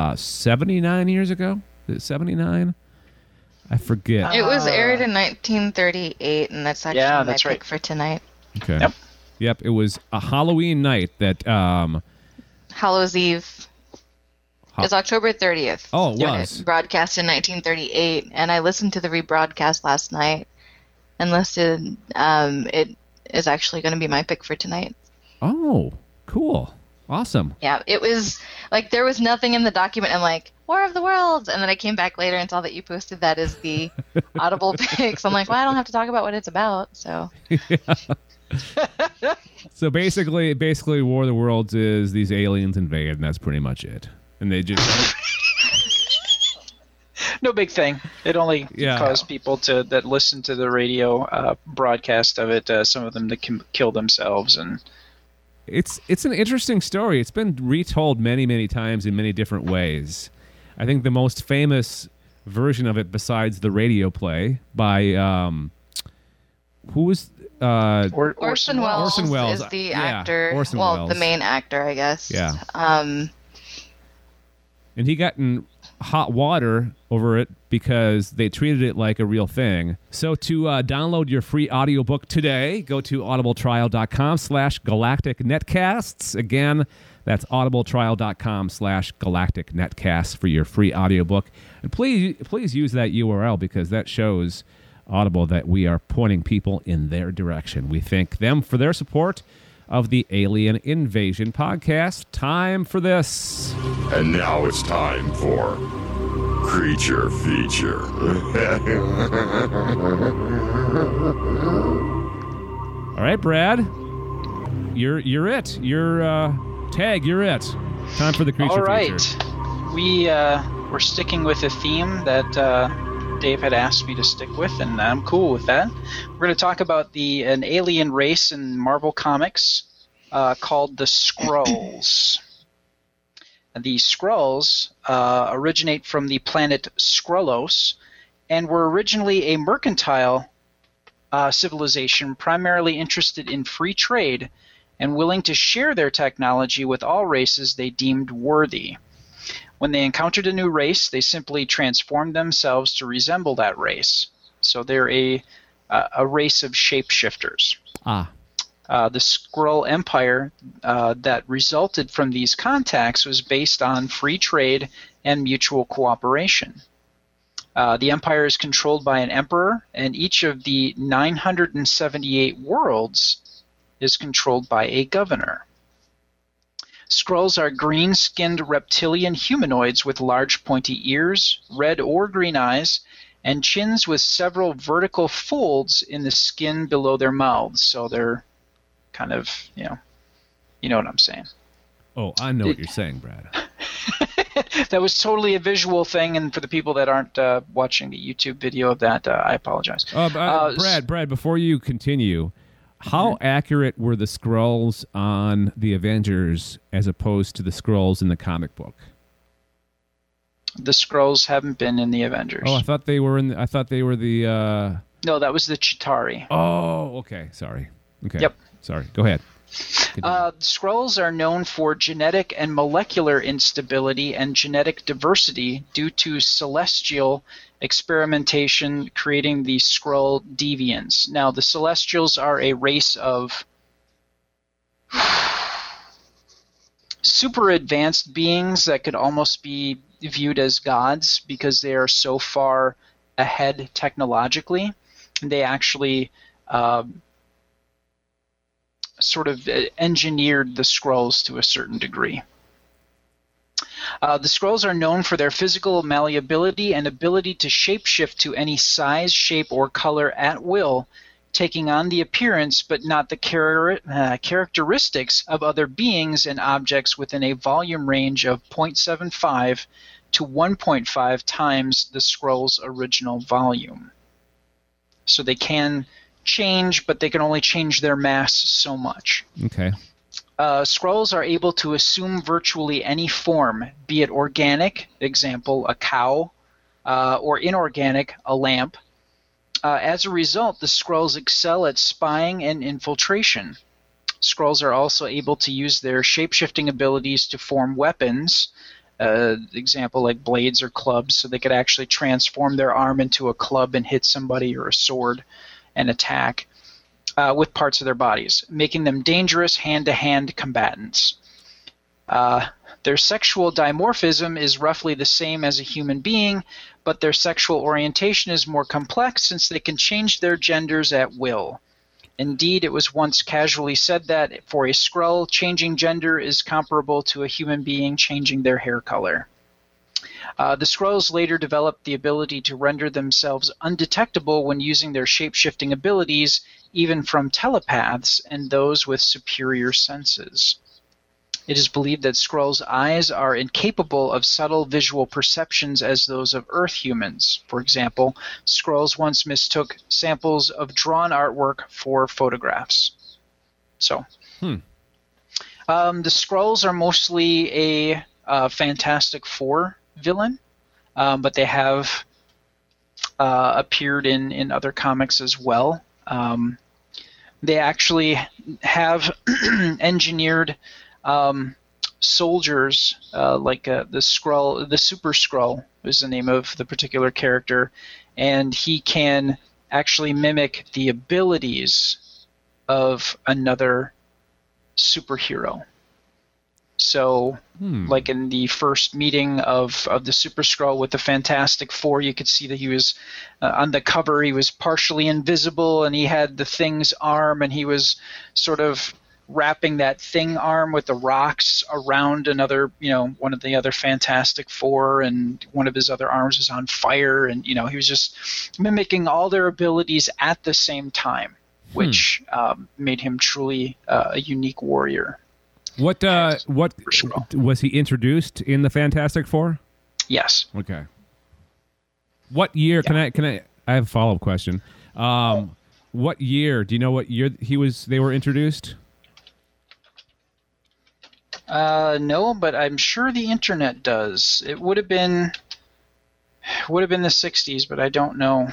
79 years ago? Is it 79? I forget. It was aired in 1938, and that's actually my pick for tonight. Okay. Yep, it was a Halloween night that... Hallows Eve. It was October 30th. Oh, it was. Broadcast in 1938, and I listened to the rebroadcast last night and listed it is actually going to be my pick for tonight. Oh, cool. Awesome. Yeah, it was like there was nothing in the document. I'm like, War of the Worlds, and then I came back later and saw that you posted that as the Audible pick. So I'm like, well, I don't have to talk about what it's about, so... So basically, War of the Worlds is these aliens invade, and that's pretty much it. And they just no big thing. It only caused people that listen to the radio broadcast of it. Some of them to kill themselves, and it's an interesting story. It's been retold many, many times in many different ways. I think the most famous version of it, besides the radio play by who was Orson Welles, Orson Welles is the yeah, actor. Orson well, Welles. the main actor, I guess. Yeah. And he got in hot water over it because they treated it like a real thing. So to download your free audiobook today, go to audibletrial.com/galacticnetcasts. Again, that's audibletrial.com/galacticnetcasts for your free audiobook. And please use that URL because that shows Audible that we are pointing people in their direction. We thank them for their support of the Alien Invasion podcast. Time for this. And now it's time for Creature Feature. All right, Brad. You're it. You're Tag, you're it. Time for the Creature All right. Feature. We're sticking with a theme that Dave had asked me to stick with, and I'm cool with that. We're going to talk about an alien race in Marvel Comics called the Skrulls. The Skrulls originate from the planet Skrullos and were originally a mercantile civilization primarily interested in free trade and willing to share their technology with all races they deemed worthy. When they encountered a new race, they simply transformed themselves to resemble that race. So they're a race of shapeshifters. Ah. The Skrull Empire that resulted from these contacts was based on free trade and mutual cooperation. The empire is controlled by an emperor, and each of the 978 worlds is controlled by a governor. Skrulls are green-skinned reptilian humanoids with large pointy ears, red or green eyes, and chins with several vertical folds in the skin below their mouths. So they're kind of, you know what I'm saying. Oh, I know what you're saying, Brad. That was totally a visual thing, and for the people that aren't watching the YouTube video of that, I apologize. Brad, before you continue, how accurate were the Skrulls on the Avengers as opposed to the Skrulls in the comic book? The Skrulls haven't been in the Avengers. Oh, I thought they were in. I thought they were the. No, that was the Chitauri. Oh, okay. Sorry. Okay. Yep. Sorry. Go ahead. Skrulls are known for genetic and molecular instability and genetic diversity due to celestial experimentation creating the Skrull deviants. Now, the Celestials are a race of super advanced beings that could almost be viewed as gods because they are so far ahead technologically. They actually sort of engineered the Skrulls to a certain degree. The Skrulls are known for their physical malleability and ability to shapeshift to any size, shape, or color at will, taking on the appearance but not the characteristics of other beings and objects within a volume range of 0.75 to 1.5 times the Skrull's original volume. So they can change, but they can only change their mass so much. Okay. Skrulls are able to assume virtually any form, be it organic, example, a cow, or inorganic, a lamp. As a result, the Skrulls excel at spying and infiltration. Skrulls are also able to use their shape-shifting abilities to form weapons, example like blades or clubs, so they could actually transform their arm into a club and hit somebody, or a sword and attack with parts of their bodies, making them dangerous hand-to-hand combatants. Their sexual dimorphism is roughly the same as a human being, but their sexual orientation is more complex since they can change their genders at will. Indeed, it was once casually said that for a Skrull, changing gender is comparable to a human being changing their hair color. The Skrulls later developed the ability to render themselves undetectable when using their shape-shifting abilities, even from telepaths and those with superior senses. It is believed that Skrulls' eyes are incapable of subtle visual perceptions as those of Earth humans. For example, Skrulls once mistook samples of drawn artwork for photographs. So, the Skrulls are mostly a Fantastic Four villain, but they have appeared in other comics as well. They actually have engineered soldiers, like the Skrull, the Super Skrull is the name of the particular character, and he can actually mimic the abilities of another superhero. So, like in the first meeting of the Super Skrull with the Fantastic Four, you could see that he was on the cover. He was partially invisible, and he had the Thing's arm, and he was sort of wrapping that Thing arm with the rocks around another, one of the other Fantastic Four, and one of his other arms was on fire, and he was just mimicking all their abilities at the same time, which made him truly a unique warrior. What was he introduced in the Fantastic Four? Yes. Okay. What year? Yeah. Can I have a follow-up question? What year? Do you know what year they were introduced? No, but I'm sure the internet does. It would have been the 60s, but I don't know.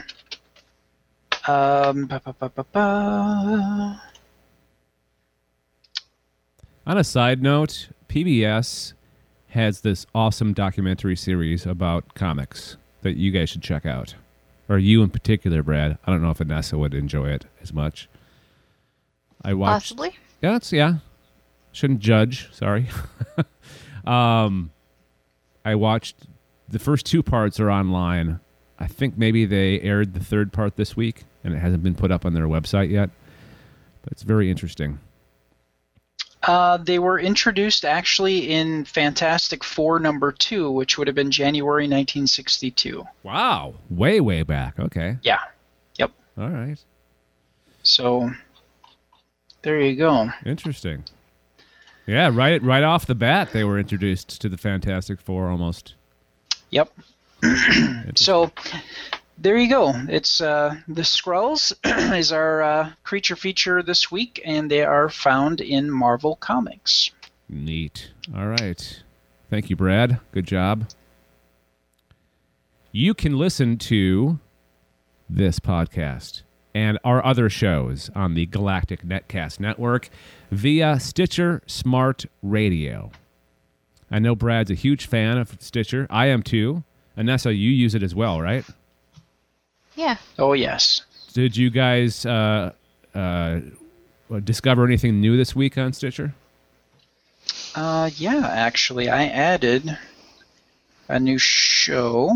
On a side note, PBS has this awesome documentary series about comics that you guys should check out. Or you in particular, Brad. I don't know if Vanessa would enjoy it as much. I watched. Possibly. Yeah. Shouldn't judge. Sorry. I watched the first 2 parts are online. I think maybe they aired the 3rd part this week, and it hasn't been put up on their website yet. But it's very interesting. They were introduced actually in Fantastic Four #2, which would have been January 1962. Wow. Way back. Okay. Yeah. Yep. All right. So, there you go. Interesting. Yeah, right off the bat, they were introduced to the Fantastic Four almost. Yep. So, there you go. It's the Skrulls is our creature feature this week, and they are found in Marvel Comics. Neat. All right. Thank you, Brad. Good job. You can listen to this podcast and our other shows on the Galactic Netcast Network via Stitcher Smart Radio. I know Brad's a huge fan of Stitcher. I am too. Anessa, you use it as well, right? Yeah. Oh, yes. Did you guys discover anything new this week on Stitcher? Yeah, actually, I added a new show.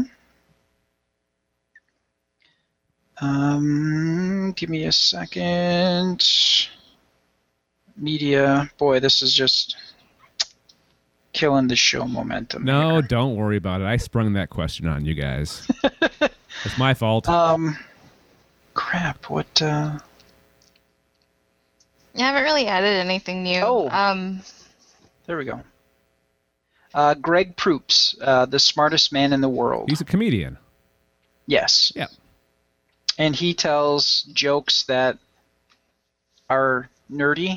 Give me a second. Media. Boy, this is just killing the show momentum. No, here. don't worry about it. I sprung that question on you guys. It's my fault. Crap, what, I haven't really added anything new. Oh. There we go. Greg Proops, the smartest man in the world. He's a comedian. Yes. Yeah. And he tells jokes that are nerdy.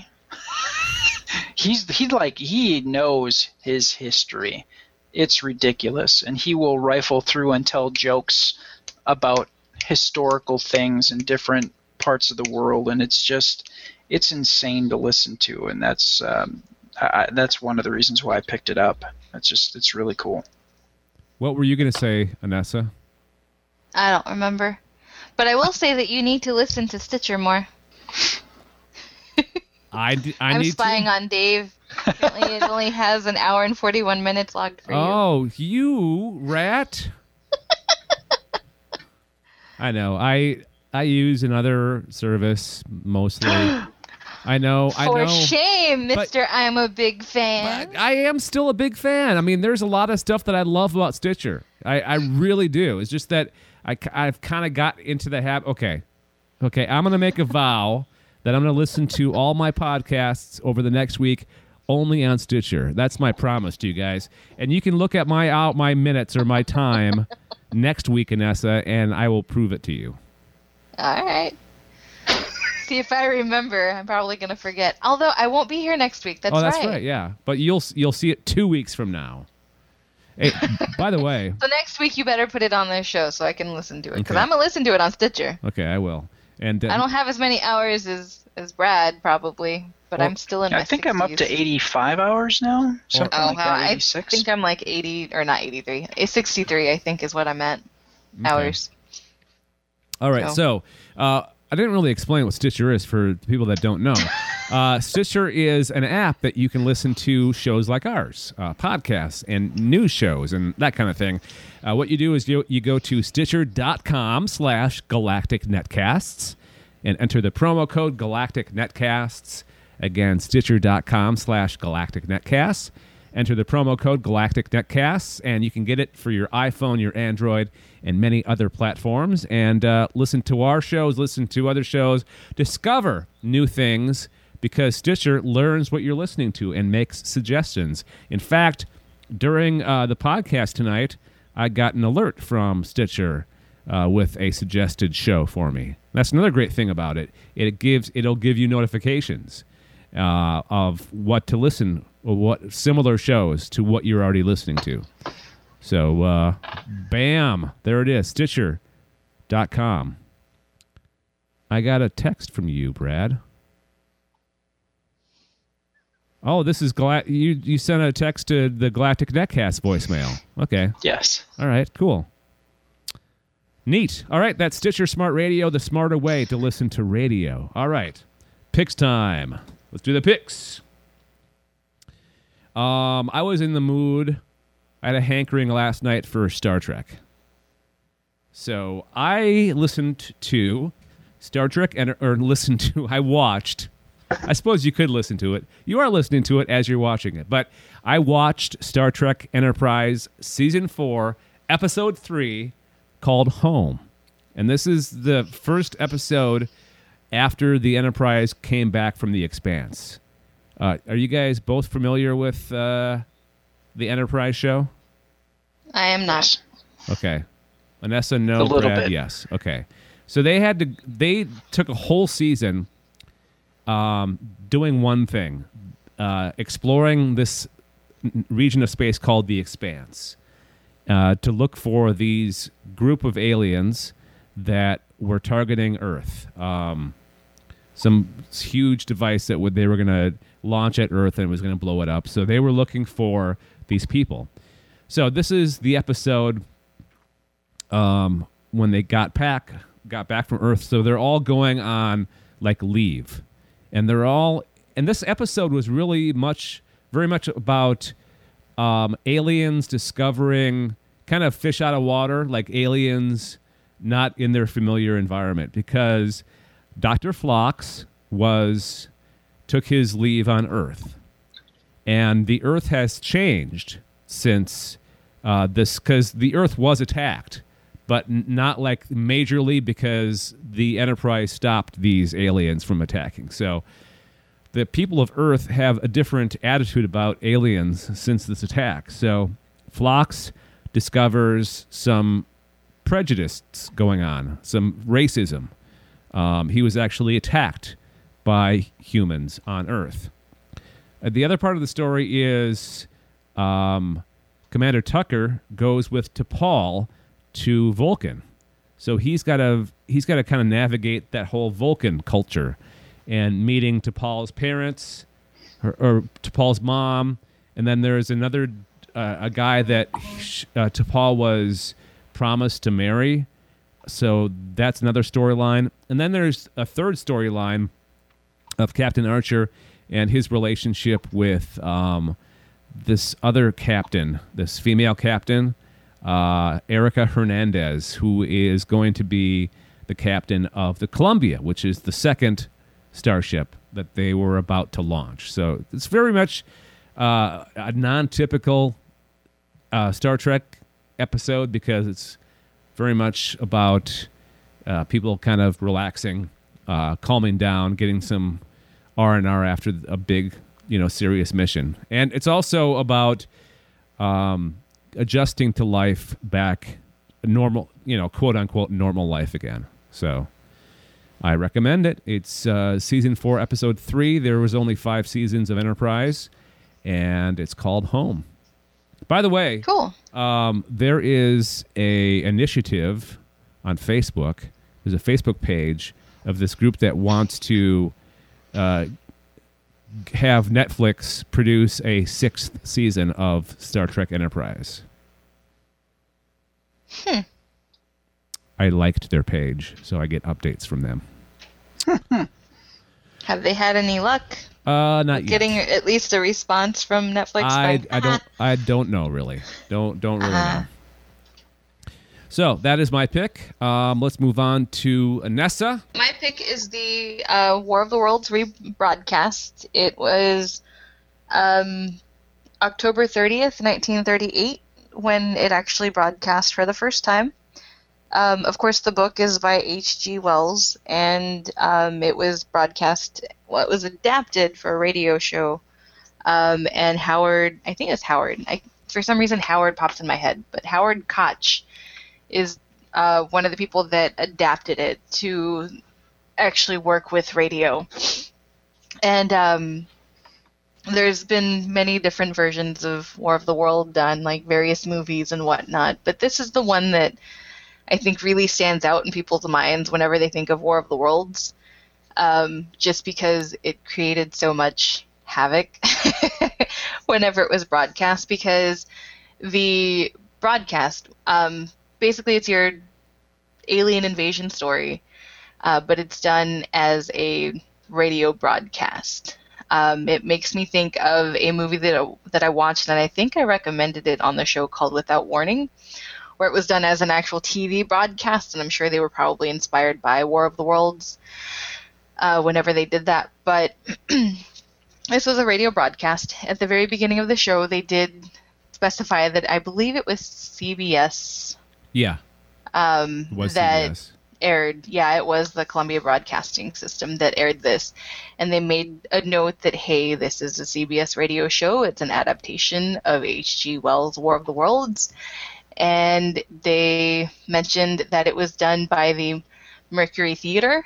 He knows his history. It's ridiculous, and he will rifle through and tell jokes about historical things in different parts of the world, and it's insane to listen to, and that's one of the reasons why I picked it up. It's really cool. What were you going to say, Anessa? I don't remember. But I will say that you need to listen to Stitcher more. I'm need spying to? On Dave. Apparently it only has an hour and 41 minutes logged for you. Oh, you rat. I know. I use another service mostly. I know. For shame, Mr. I'm a big fan. But I am still a big fan. I mean, there's a lot of stuff that I love about Stitcher. I really do. It's just that I've kind of got into the habit. Okay, I'm going to make a vow that I'm going to listen to all my podcasts over the next week only on Stitcher. That's my promise to you guys. And you can look at my minutes or my time next week, Anessa, and I will prove it to you. All right. See if I remember. I'm probably going to forget. Although I won't be here next week. That's right. Oh, that's right. Yeah, but you'll see it 2 weeks from now. Hey, by the way, So next week you better put it on their show so I can listen to it. Because Okay. I'm going to listen to it on Stitcher. okay, I will. And I don't have as many hours as Brad, probably. But Well, I'm still in my I think I'm up to 60s. 85 hours now. Something Oh, like wow. that, I 86. think I'm like 80, or not 83. 63, I think, is what I'm at. Hours. All right, so I didn't really explain what Stitcher is for the people that don't know. Stitcher is an app that you can listen to shows like ours, podcasts and news shows and that kind of thing. What you do is you go to Stitcher.com/GalacticNetcasts and enter the promo code GalacticNetcasts. Again, Stitcher.com/GalacticNetcasts. Enter the promo code GalacticNetcasts, and you can get it for your iPhone, your Android, and many other platforms. And listen to our shows, listen to other shows, discover new things, because Stitcher learns what you're listening to and makes suggestions. In fact, during the podcast tonight, I got an alert from Stitcher with a suggested show for me. That's another great thing about it. It'll give you notifications of what to listen, or what similar shows to what you're already listening to. So, bam, there it is, Stitcher.com. I got a text from you, Brad. Oh, this is you sent a text to the Galactic Netcast voicemail. Okay. Yes. All right, cool. Neat. All right, that's Stitcher Smart Radio, the smarter way to listen to radio. All right, picks time. Let's do the picks. I was in the mood. I had a hankering last night for Star Trek. So I listened to Star Trek, I watched. I suppose you could listen to it. You are listening to it as you're watching it. But I watched Star Trek Enterprise Season 4, Episode 3, called Home. And this is the first episode after the Enterprise came back from the Expanse. Are you guys both familiar with the Enterprise show? I am not. Okay. Vanessa, no. A little Brad, bit. yes. Okay. So they took a whole season doing one thing, exploring this region of space called the Expanse, to look for these group of aliens that were targeting Earth. Some huge device that they were going to launch at Earth and was going to blow it up. So they were looking for these people. So this is the episode when they got back from Earth. So they're all going on like leave, and this episode was really very much about aliens discovering kind of fish out of water, like aliens not in their familiar environment, because Dr. Phlox took his leave on Earth, and the Earth has changed since this, because the Earth was attacked, but not like majorly, because the Enterprise stopped these aliens from attacking. So the people of Earth have a different attitude about aliens since this attack. So Phlox discovers some prejudice going on, some racism. He was actually attacked by humans on Earth. The other part of the story is Commander Tucker goes with T'Pol to Vulcan. So he's got to kind of navigate that whole Vulcan culture, and meeting T'Pol's parents, or T'Pol's mom, and then there's another a guy that T'Pol was promised to marry. So that's another storyline. And then there's a third storyline of Captain Archer and his relationship with this other captain, this female captain, Erica Hernandez, who is going to be the captain of the Columbia, which is the second starship that they were about to launch. So it's very much a non-typical Star Trek episode, because it's very much about people kind of relaxing, calming down, getting some R&R after a big, serious mission. And it's also about adjusting to life back, normal, quote-unquote normal life again. So I recommend it. It's Season 4, Episode 3. There was only 5 seasons of Enterprise, and it's called Home. By the way, Cool. there is a initiative on Facebook. There's a Facebook page of this group that wants to have Netflix produce a 6th season of Star Trek Enterprise. I liked their page, so I get updates from them. Have they had any luck Not yet. getting at least a response from Netflix? I don't know really. Don't really know. So that is my pick. Let's move on to Anessa. My pick is the War of the Worlds rebroadcast. It was October 30th, 1938, when it actually broadcast for the first time. Of course, the book is by H.G. Wells, and it was broadcast. Well, it was adapted for a radio show. And Howard, I think it's Howard. For some reason, Howard pops in my head, but Howard Koch is one of the people that adapted it to actually work with radio. And there's been many different versions of War of the World done, like various movies and whatnot, but this is the one that I think really stands out in people's minds whenever they think of War of the Worlds, just because it created so much havoc whenever it was broadcast, because the broadcast, basically it's your alien invasion story, but it's done as a radio broadcast. It makes me think of a movie that I watched, and I think I recommended it on the show, called Without Warning, where it was done as an actual TV broadcast, and I'm sure they were probably inspired by War of the Worlds whenever they did that. But this was a radio broadcast. At the very beginning of the show, they did specify that I believe it was CBS. Yeah. It was that CBS. aired. Yeah, it was the Columbia Broadcasting System that aired this. And they made a note that, hey, this is a CBS radio show. It's an adaptation of H.G. Wells' War of the Worlds. And they mentioned that it was done by the Mercury Theater.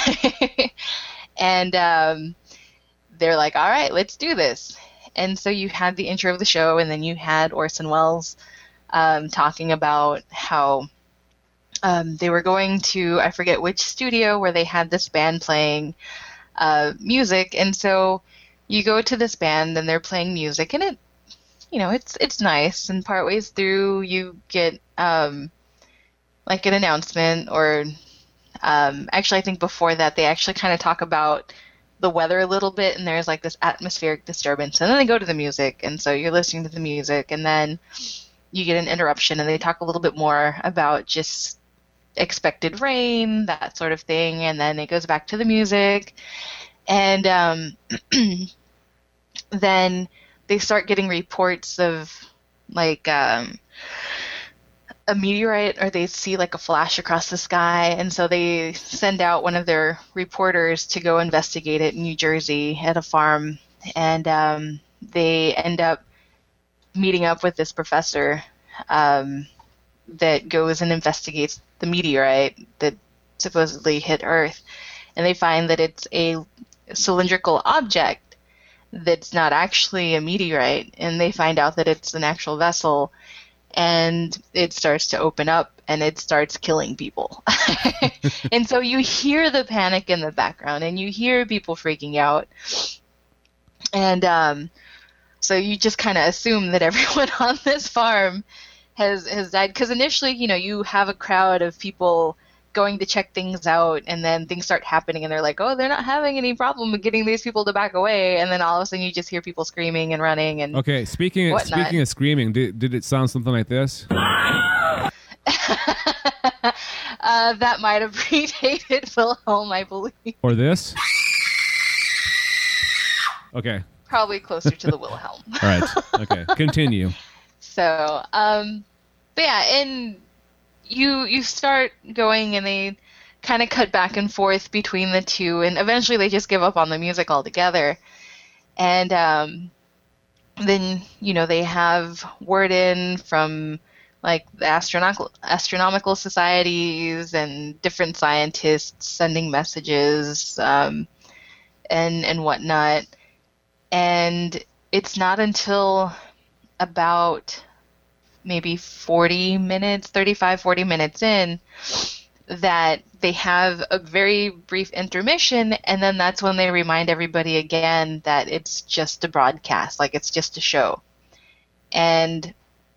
And they're like, all right, let's do this. And so you had the intro of the show, and then you had Orson Welles talking about how they were going to, I forget which studio, where they had this band playing music. And so you go to this band, and they're playing music, and it, you know, it's nice. And partways through, you get like an announcement, or actually, I think before that, they actually kind of talk about the weather a little bit, and there's like this atmospheric disturbance, and then they go to the music, and so you're listening to the music, and then you get an interruption, and they talk a little bit more about just expected rain, that sort of thing, and then it goes back to the music, and then they start getting reports of like a meteorite, or they see like a flash across the sky, and so they send out one of their reporters to go investigate it in New Jersey at a farm, and they end up meeting up with this professor that goes and investigates the meteorite that supposedly hit Earth, and they find that it's a cylindrical object that's not actually a meteorite, and they find out that it's an actual vessel, and it starts to open up, and it starts killing people. And so you hear the panic in the background, and you hear people freaking out, and so you just kind of assume that everyone on this farm has died, because initially, you know, you have a crowd of people going to check things out, and then things start happening, and they're like, oh, they're not having any problem with getting these people to back away, and then all of a sudden you just hear people screaming and running and Okay, speaking of screaming, did it sound something like this? That might have predated Wilhelm, I believe. Or this? Okay. Probably closer to the Wilhelm. All right. Okay. Continue. So, but yeah, and you start going, and they kind of cut back and forth between the two, and eventually they just give up on the music altogether. And then, you know, they have word in from like the astronomical societies and different scientists sending messages and whatnot. And it's not until about maybe 40 minutes, 35, 40 minutes in, that they have a very brief intermission, and then that's when they remind everybody again that it's just a broadcast, like it's just a show. And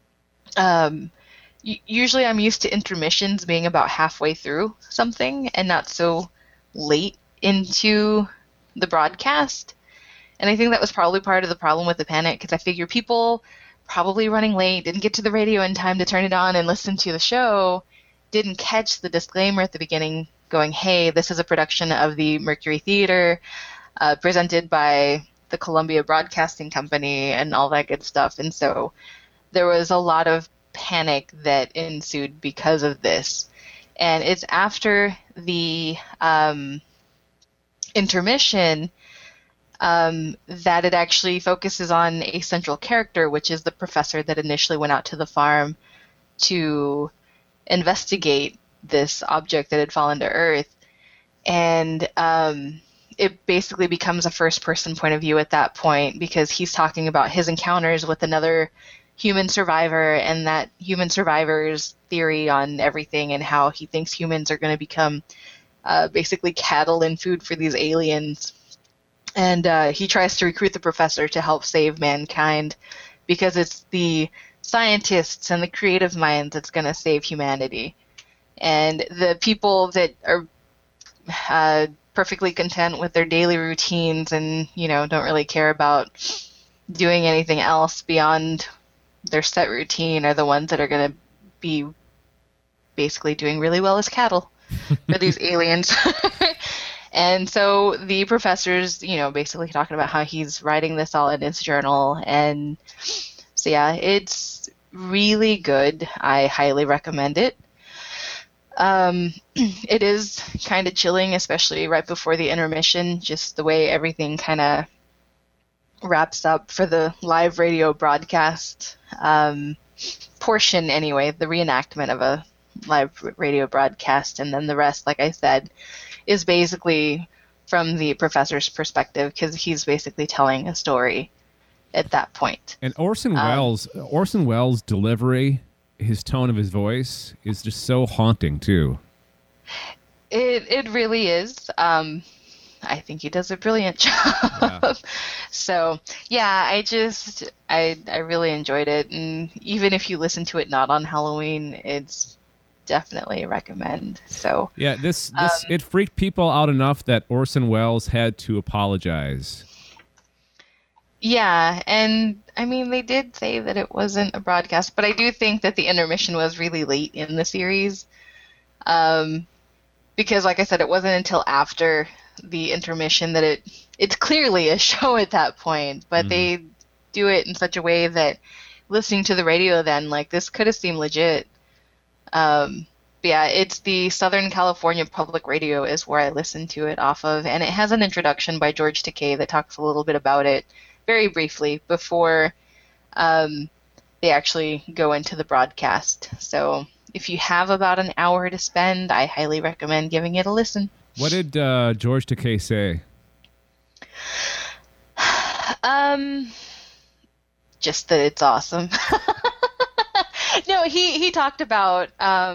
usually I'm used to intermissions being about halfway through something and not so late into the broadcast. And I think that was probably part of the problem with the panic, because I figure people probably running late, didn't get to the radio in time to turn it on and listen to the show, didn't catch the disclaimer at the beginning going, hey, this is a production of the Mercury Theater, presented by the Columbia Broadcasting Company and all that good stuff. And so there was a lot of panic that ensued because of this. And it's after the intermission that it actually focuses on a central character, which is the professor that initially went out to the farm to investigate this object that had fallen to Earth. And it basically becomes a first-person point of view at that point, because he's talking about his encounters with another human survivor and that human survivor's theory on everything, and how he thinks humans are going to become basically cattle and food for these aliens. And he tries to recruit the professor to help save mankind, because it's the scientists and the creative minds that's going to save humanity. And the people that are perfectly content with their daily routines and, don't really care about doing anything else beyond their set routine are the ones that are going to be basically doing really well as cattle for these aliens. And so the professor's, basically talking about how he's writing this all in his journal. And so, yeah, it's really good. I highly recommend it. It is kind of chilling, especially right before the intermission, just the way everything kind of wraps up for the live radio broadcast portion anyway, the reenactment of a live radio broadcast. And then the rest, like I said, is basically from the professor's perspective, because he's basically telling a story at that point. And Orson Welles' delivery, his tone of his voice is just so haunting too. It really is. I think he does a brilliant job. Yeah. So yeah, I really enjoyed it, and even if you listen to it not on Halloween, it's definitely recommend. So yeah, this it freaked people out enough that Orson Welles had to apologize. Yeah, and I mean, they did say that it wasn't a broadcast, but I do think that the intermission was really late in the series, because like I said, it wasn't until after the intermission that it's clearly a show at that point, but they do it in such a way that listening to the radio then, like, this could have seemed legit. Yeah, it's the Southern California Public Radio is where I listened to it off of, and it has an introduction by George Takei that talks a little bit about it very briefly before they actually go into the broadcast. So if you have about an hour to spend, I highly recommend giving it a listen. What did George Takei say? Just that it's awesome. No, he talked about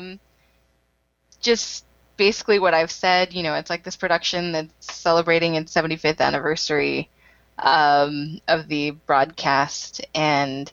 just basically what I've said. It's like this production that's celebrating its 75th anniversary of the broadcast, and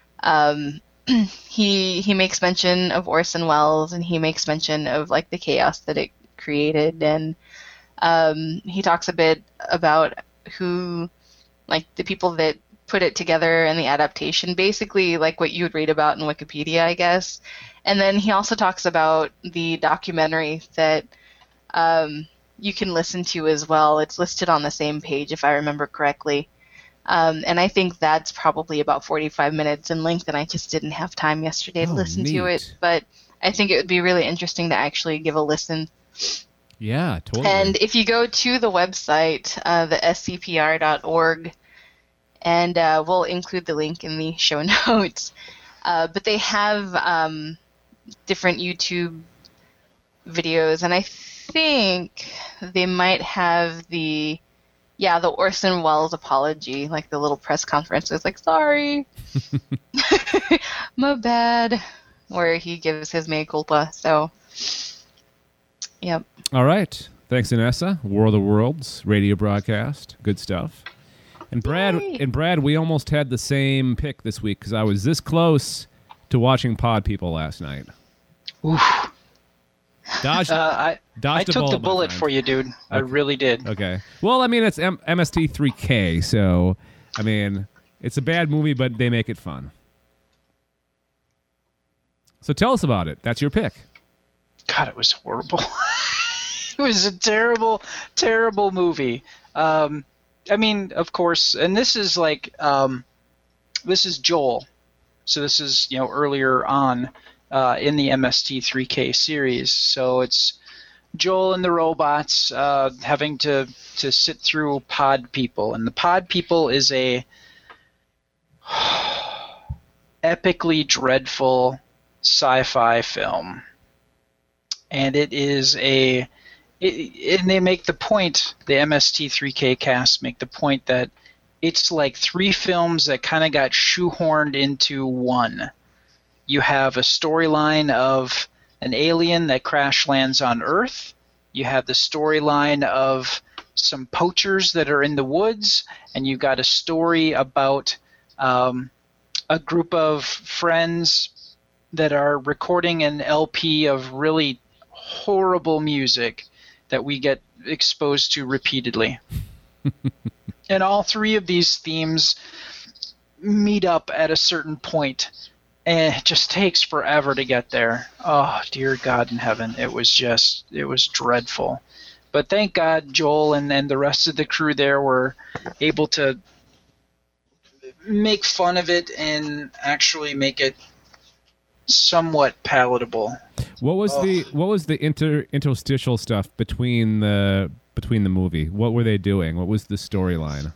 he makes mention of Orson Welles, and he makes mention of like the chaos that it created, and he talks a bit about who, like, the people that put it together and the adaptation, basically like what you would read about in Wikipedia, I guess. And then he also talks about the documentary that you can listen to as well. It's listed on the same page, if I remember correctly. And I think that's probably about 45 minutes in length, and I just didn't have time yesterday to listen to it. But I think it would be really interesting to actually give a listen. Yeah, totally. And if you go to the website, the scpr.org, and we'll include the link in the show notes, but they have different YouTube videos, and I think they might have the Orson Welles apology, like the little press conference. It's like, sorry, my bad, where he gives his mea culpa. So, yep. All right. Thanks, Inessa. War of the Worlds radio broadcast. Good stuff. And Brad, we almost had the same pick this week because I was this close to watching Pod People last night. Oof. Dodged I took the bullet for you, dude. I really did. Okay. Well, I mean, it's MST3K, so, I mean, it's a bad movie, but they make it fun. So tell us about it. That's your pick. God, it was horrible. It was a terrible, terrible movie. I mean, of course, and this is like, this is Joel. So this is, earlier on in the MST3K series. So it's Joel and the robots having to sit through Pod People. And the Pod People is a epically dreadful sci-fi film. And it is and they make the point, the MST3K cast make the point that it's like 3 films that kind of got shoehorned into one. You have a storyline of an alien that crash lands on Earth. You have the storyline of some poachers that are in the woods, and you got a story about a group of friends that are recording an LP of really horrible music that we get exposed to repeatedly. And all 3 of these themes meet up at a certain point, and it just takes forever to get there. Oh, dear God in heaven. It was dreadful. But thank God Joel and the rest of the crew there were able to make fun of it and actually make it somewhat palatable. What was the interstitial stuff between the movie? What were they doing? What was the storyline?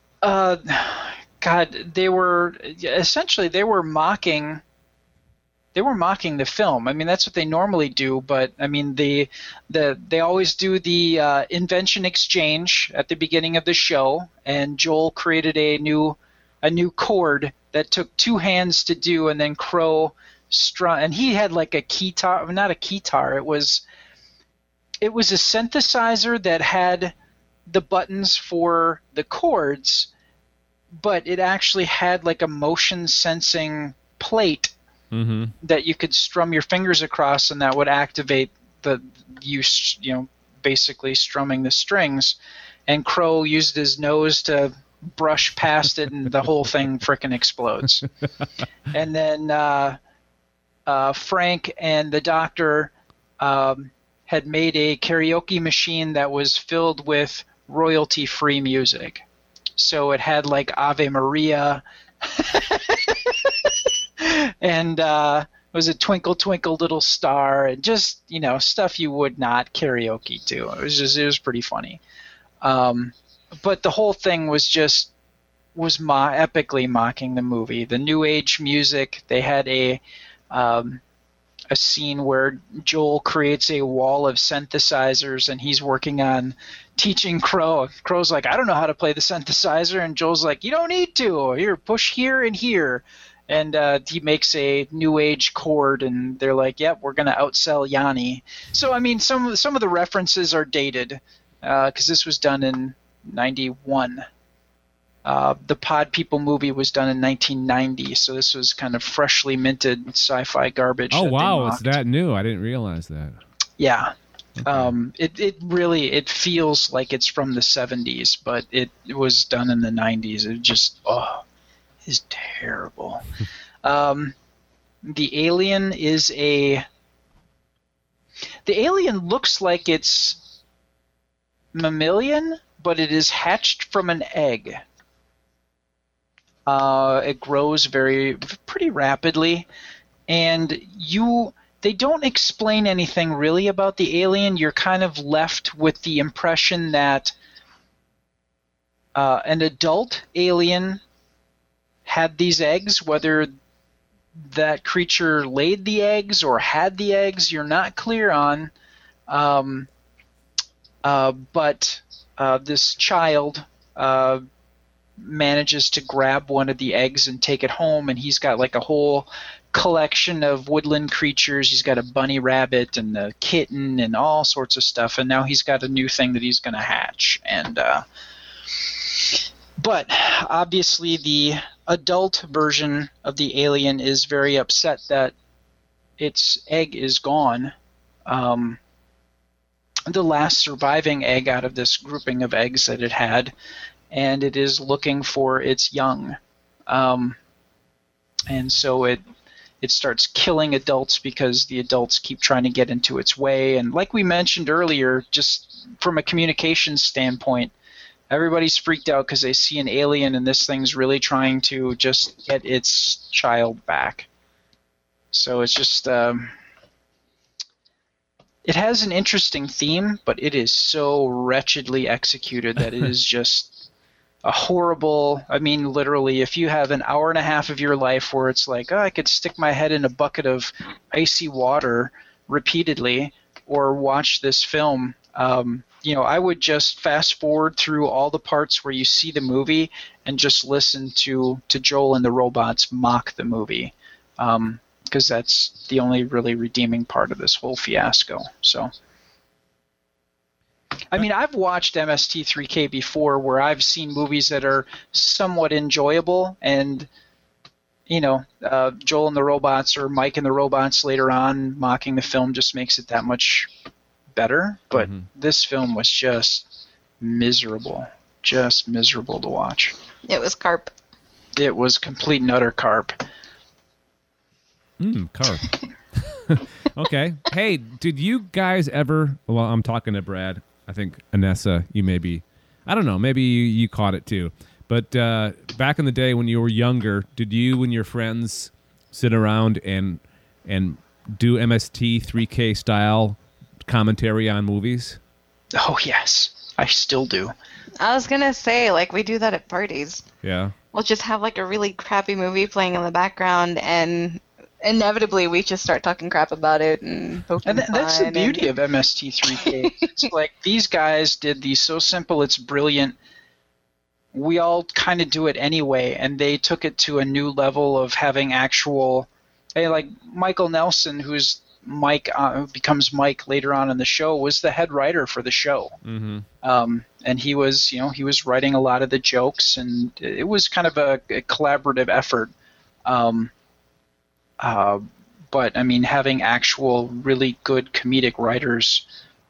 God, they were mocking the film. I mean, that's what they normally do, but I mean they always do the invention exchange at the beginning of the show, and Joel created a new chord that took 2 hands to do, and then Crow strung, and he had like a keytar, not a keytar, it was a synthesizer that had the buttons for the chords, but it actually had like a motion sensing plate that you could strum your fingers across, and that would activate basically strumming the strings. And Crow used his nose to brush past it, and the whole thing frickin' explodes. And then Frank and the doctor had made a karaoke machine that was filled with royalty-free music. So it had like Ave Maria and it was a Twinkle Twinkle Little Star, and just, stuff you would not karaoke to. It was pretty funny. But the whole thing was epically mocking the movie. The New Age music, they had a scene where Joel creates a wall of synthesizers, and he's working on teaching Crow. Crow's like, I don't know how to play the synthesizer, and Joel's like, you don't need to. Here, push here and here. And he makes a New Age chord, and they're like, yep, we're going to outsell Yanni. So, I mean, some of the references are dated, because this was done in 91. The Pod People movie was done in 1990, so this was kind of freshly minted sci-fi garbage. Oh, wow, it's that new. I didn't realize that. Yeah. Okay. It feels like it's from the 70s, but it was done in the 90s. It just, is terrible. The alien looks like it's mammalian, but it is hatched from an egg. It grows pretty rapidly, and they don't explain anything really about the alien. You're kind of left with the impression that an adult alien had these eggs. Whether that creature laid the eggs or had the eggs, you're not clear on. But this child manages to grab one of the eggs and take it home, and he's got like a whole collection of woodland creatures. He's got a bunny rabbit and a kitten and all sorts of stuff, and now he's got a new thing that he's going to hatch. And but obviously the adult version of the alien is very upset that its egg is gone. The last surviving egg out of this grouping of eggs that it had, and it is looking for its young. And so it starts killing adults because the adults keep trying to get into its way. And like we mentioned earlier, just from a communication standpoint, everybody's freaked out because they see an alien and this thing's really trying to just get its child back. So it's just... it has an interesting theme, but it is so wretchedly executed that it is just a horrible... I mean, literally, if you have an hour and a half of your life where it's like, oh, I could stick my head in a bucket of icy water repeatedly or watch this film, I would just fast forward through all the parts where you see the movie and just listen to Joel and the robots mock the movie. Because that's the only really redeeming part of this whole fiasco. So, I mean, I've watched MST3K before where I've seen movies that are somewhat enjoyable, and, Joel and the Robots or Mike and the Robots later on mocking the film just makes it that much better. But this film was just miserable to watch. It was carp. It was complete and utter carp. Carp. Okay. Hey, did you guys ever... Well, I'm talking to Brad. I think Anessa, you maybe... I don't know. Maybe you caught it too. But back in the day when you were younger, did you and your friends sit around and do MST3K style commentary on movies? Oh, yes. I still do. I was going to say, we do that at parties. Yeah. We'll just have, a really crappy movie playing in the background, and... inevitably we just start talking crap about it and that's the beauty of MST3K. It's like these guys did these so simple it's brilliant. We all kind of do it anyway, and they took it to a new level of having actual... Hey, like Michael Nelson, who's Mike, who becomes Mike later on in the show, was the head writer for the show. And he was writing a lot of the jokes, and it was kind of a collaborative effort. But, I mean, having actual really good comedic writers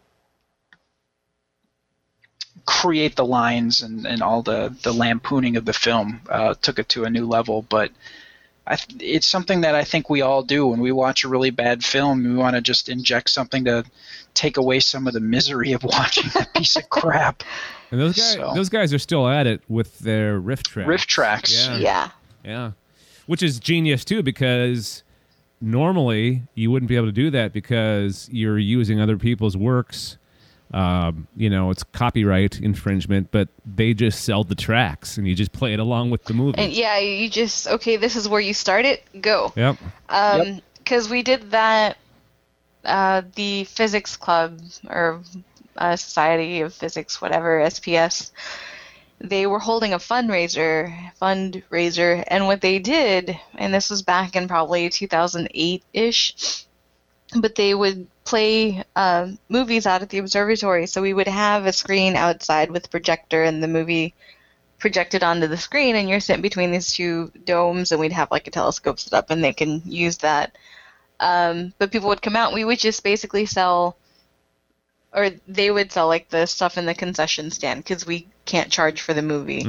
create the lines and all the lampooning of the film took it to a new level. But it's something that I think we all do when we watch a really bad film. We want to just inject something to take away some of the misery of watching that piece of crap. And those guys are still at it with their riff tracks. Riff tracks. Yeah. Which is genius, too, because normally you wouldn't be able to do that because you're using other people's works. It's copyright infringement, but they just sell the tracks, and you just play it along with the movie. And you just, okay, this is where you start it, go. Yep. Because we did that, the Physics Club, or Society of Physics, whatever, SPS, they were holding a fundraiser, and what they did, and this was back in probably 2008-ish, but they would play movies out at the observatory. So we would have a screen outside with a projector, and the movie projected onto the screen, and you're sitting between these two domes, and we'd have a telescope set up, and they can use that. But people would come out, and we would just basically sell... Or they would sell the stuff in the concession stand because we can't charge for the movie.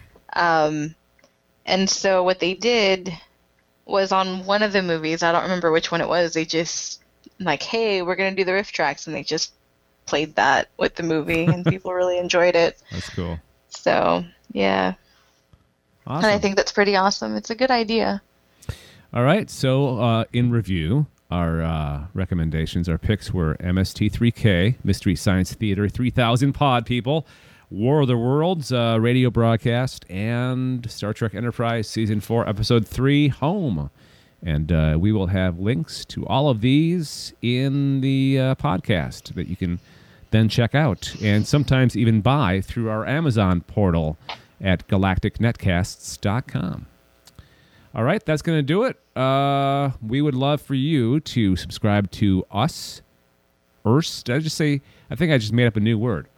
And so what they did was on one of the movies, I don't remember which one it was, they just hey, we're going to do the riff tracks, and they just played that with the movie, and people really enjoyed it. That's cool. So, yeah. Awesome. And I think that's pretty awesome. It's a good idea. All right, so in review... Our recommendations, our picks were MST3K, Mystery Science Theater 3000 Pod People, War of the Worlds radio broadcast, and Star Trek Enterprise Season 4, Episode 3, Home. And we will have links to all of these in the podcast that you can then check out and sometimes even buy through our Amazon portal at galacticnetcasts.com. All right, that's going to do it. We would love for you to subscribe to us. Did I just say? I think I just made up a new word.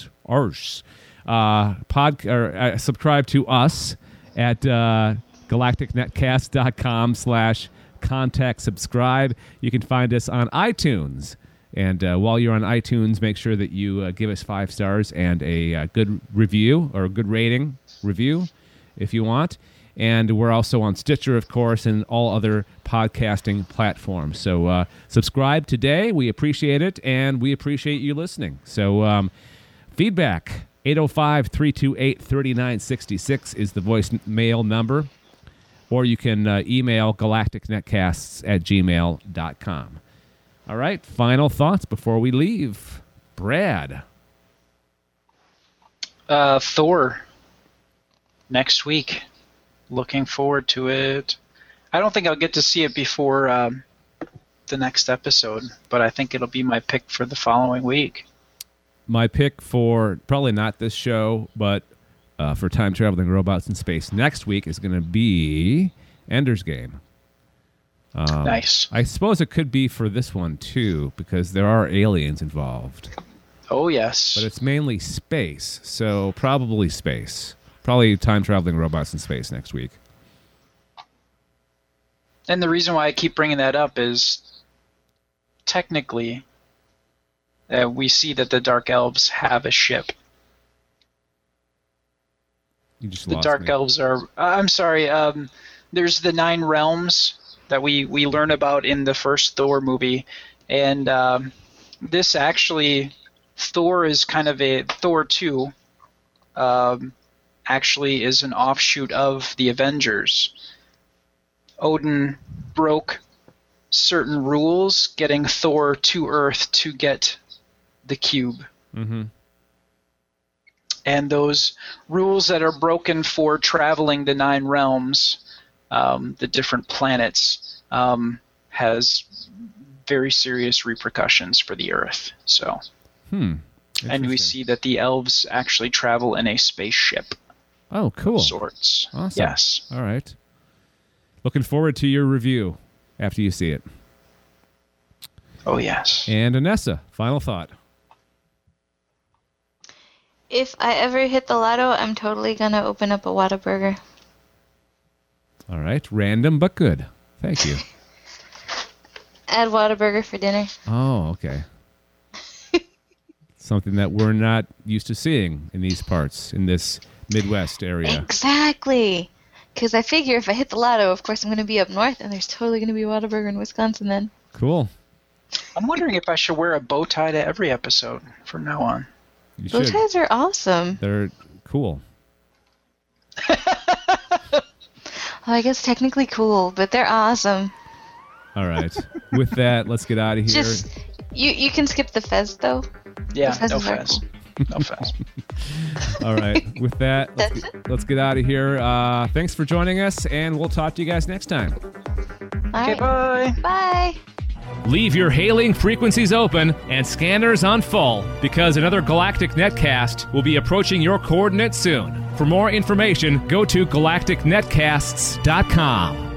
Subscribe to us at galacticnetcast.com/contact subscribe. You can find us on iTunes. And while you're on iTunes, make sure that you give us 5 stars and a good review or a good rating review if you want. And we're also on Stitcher, of course, and all other podcasting platforms. So subscribe today. We appreciate it, and we appreciate you listening. So feedback, 805-328-3966 is the voicemail number. Or you can email galacticnetcasts@gmail.com. All right, final thoughts before we leave. Brad. Thor. Next week. Looking forward to it. I don't think I'll get to see it before the next episode, but I think it'll be my pick for the following week. My pick for probably not this show, but for Time Traveling Robots in Space next week is going to be Ender's Game. Nice. I suppose it could be for this one, too, because there are aliens involved. Oh, yes. But it's mainly space, so probably space. Probably Time Traveling Robots in Space next week. And the reason why I keep bringing that up is technically we see that the Dark Elves have a ship. You just the lost Dark me. Elves are... I'm sorry. There's the 9 realms that we learn about in the first Thor movie. And this actually... Thor is kind of a... Thor 2... actually is an offshoot of the Avengers. Odin broke certain rules, getting Thor to Earth to get the cube. Mm-hmm. And those rules that are broken for traveling the 9 realms, the different planets, has very serious repercussions for the Earth. So, and we see that the elves actually travel in a spaceship. Oh, cool. Sorts. Awesome. Yes. All right. Looking forward to your review after you see it. Oh, yes. And Anessa, final thought. If I ever hit the lotto, I'm totally going to open up a Whataburger. All right. Random but good. Thank you. Add Whataburger for dinner. Oh, okay. Something that we're not used to seeing in these parts, in this Midwest area. Exactly. Because I figure if I hit the lotto, of course I'm going to be up north, and there's totally going to be a Whataburger in Wisconsin then. Cool. I'm wondering if I should wear a bow tie to every episode from now on. You Bow should. ties are awesome. They're cool. Well, I guess technically cool, but they're awesome. All right. With that, let's get out of here. Just you can skip the fez though. Yeah, The no fez is fez. No fez. All right. With that, let's get out of here. Thanks for joining us, and we'll talk to you guys next time. All Okay, right. bye. Bye. Leave your hailing frequencies open and scanners on full, because another Galactic Netcast will be approaching your coordinates soon. For more information, go to galacticnetcasts.com.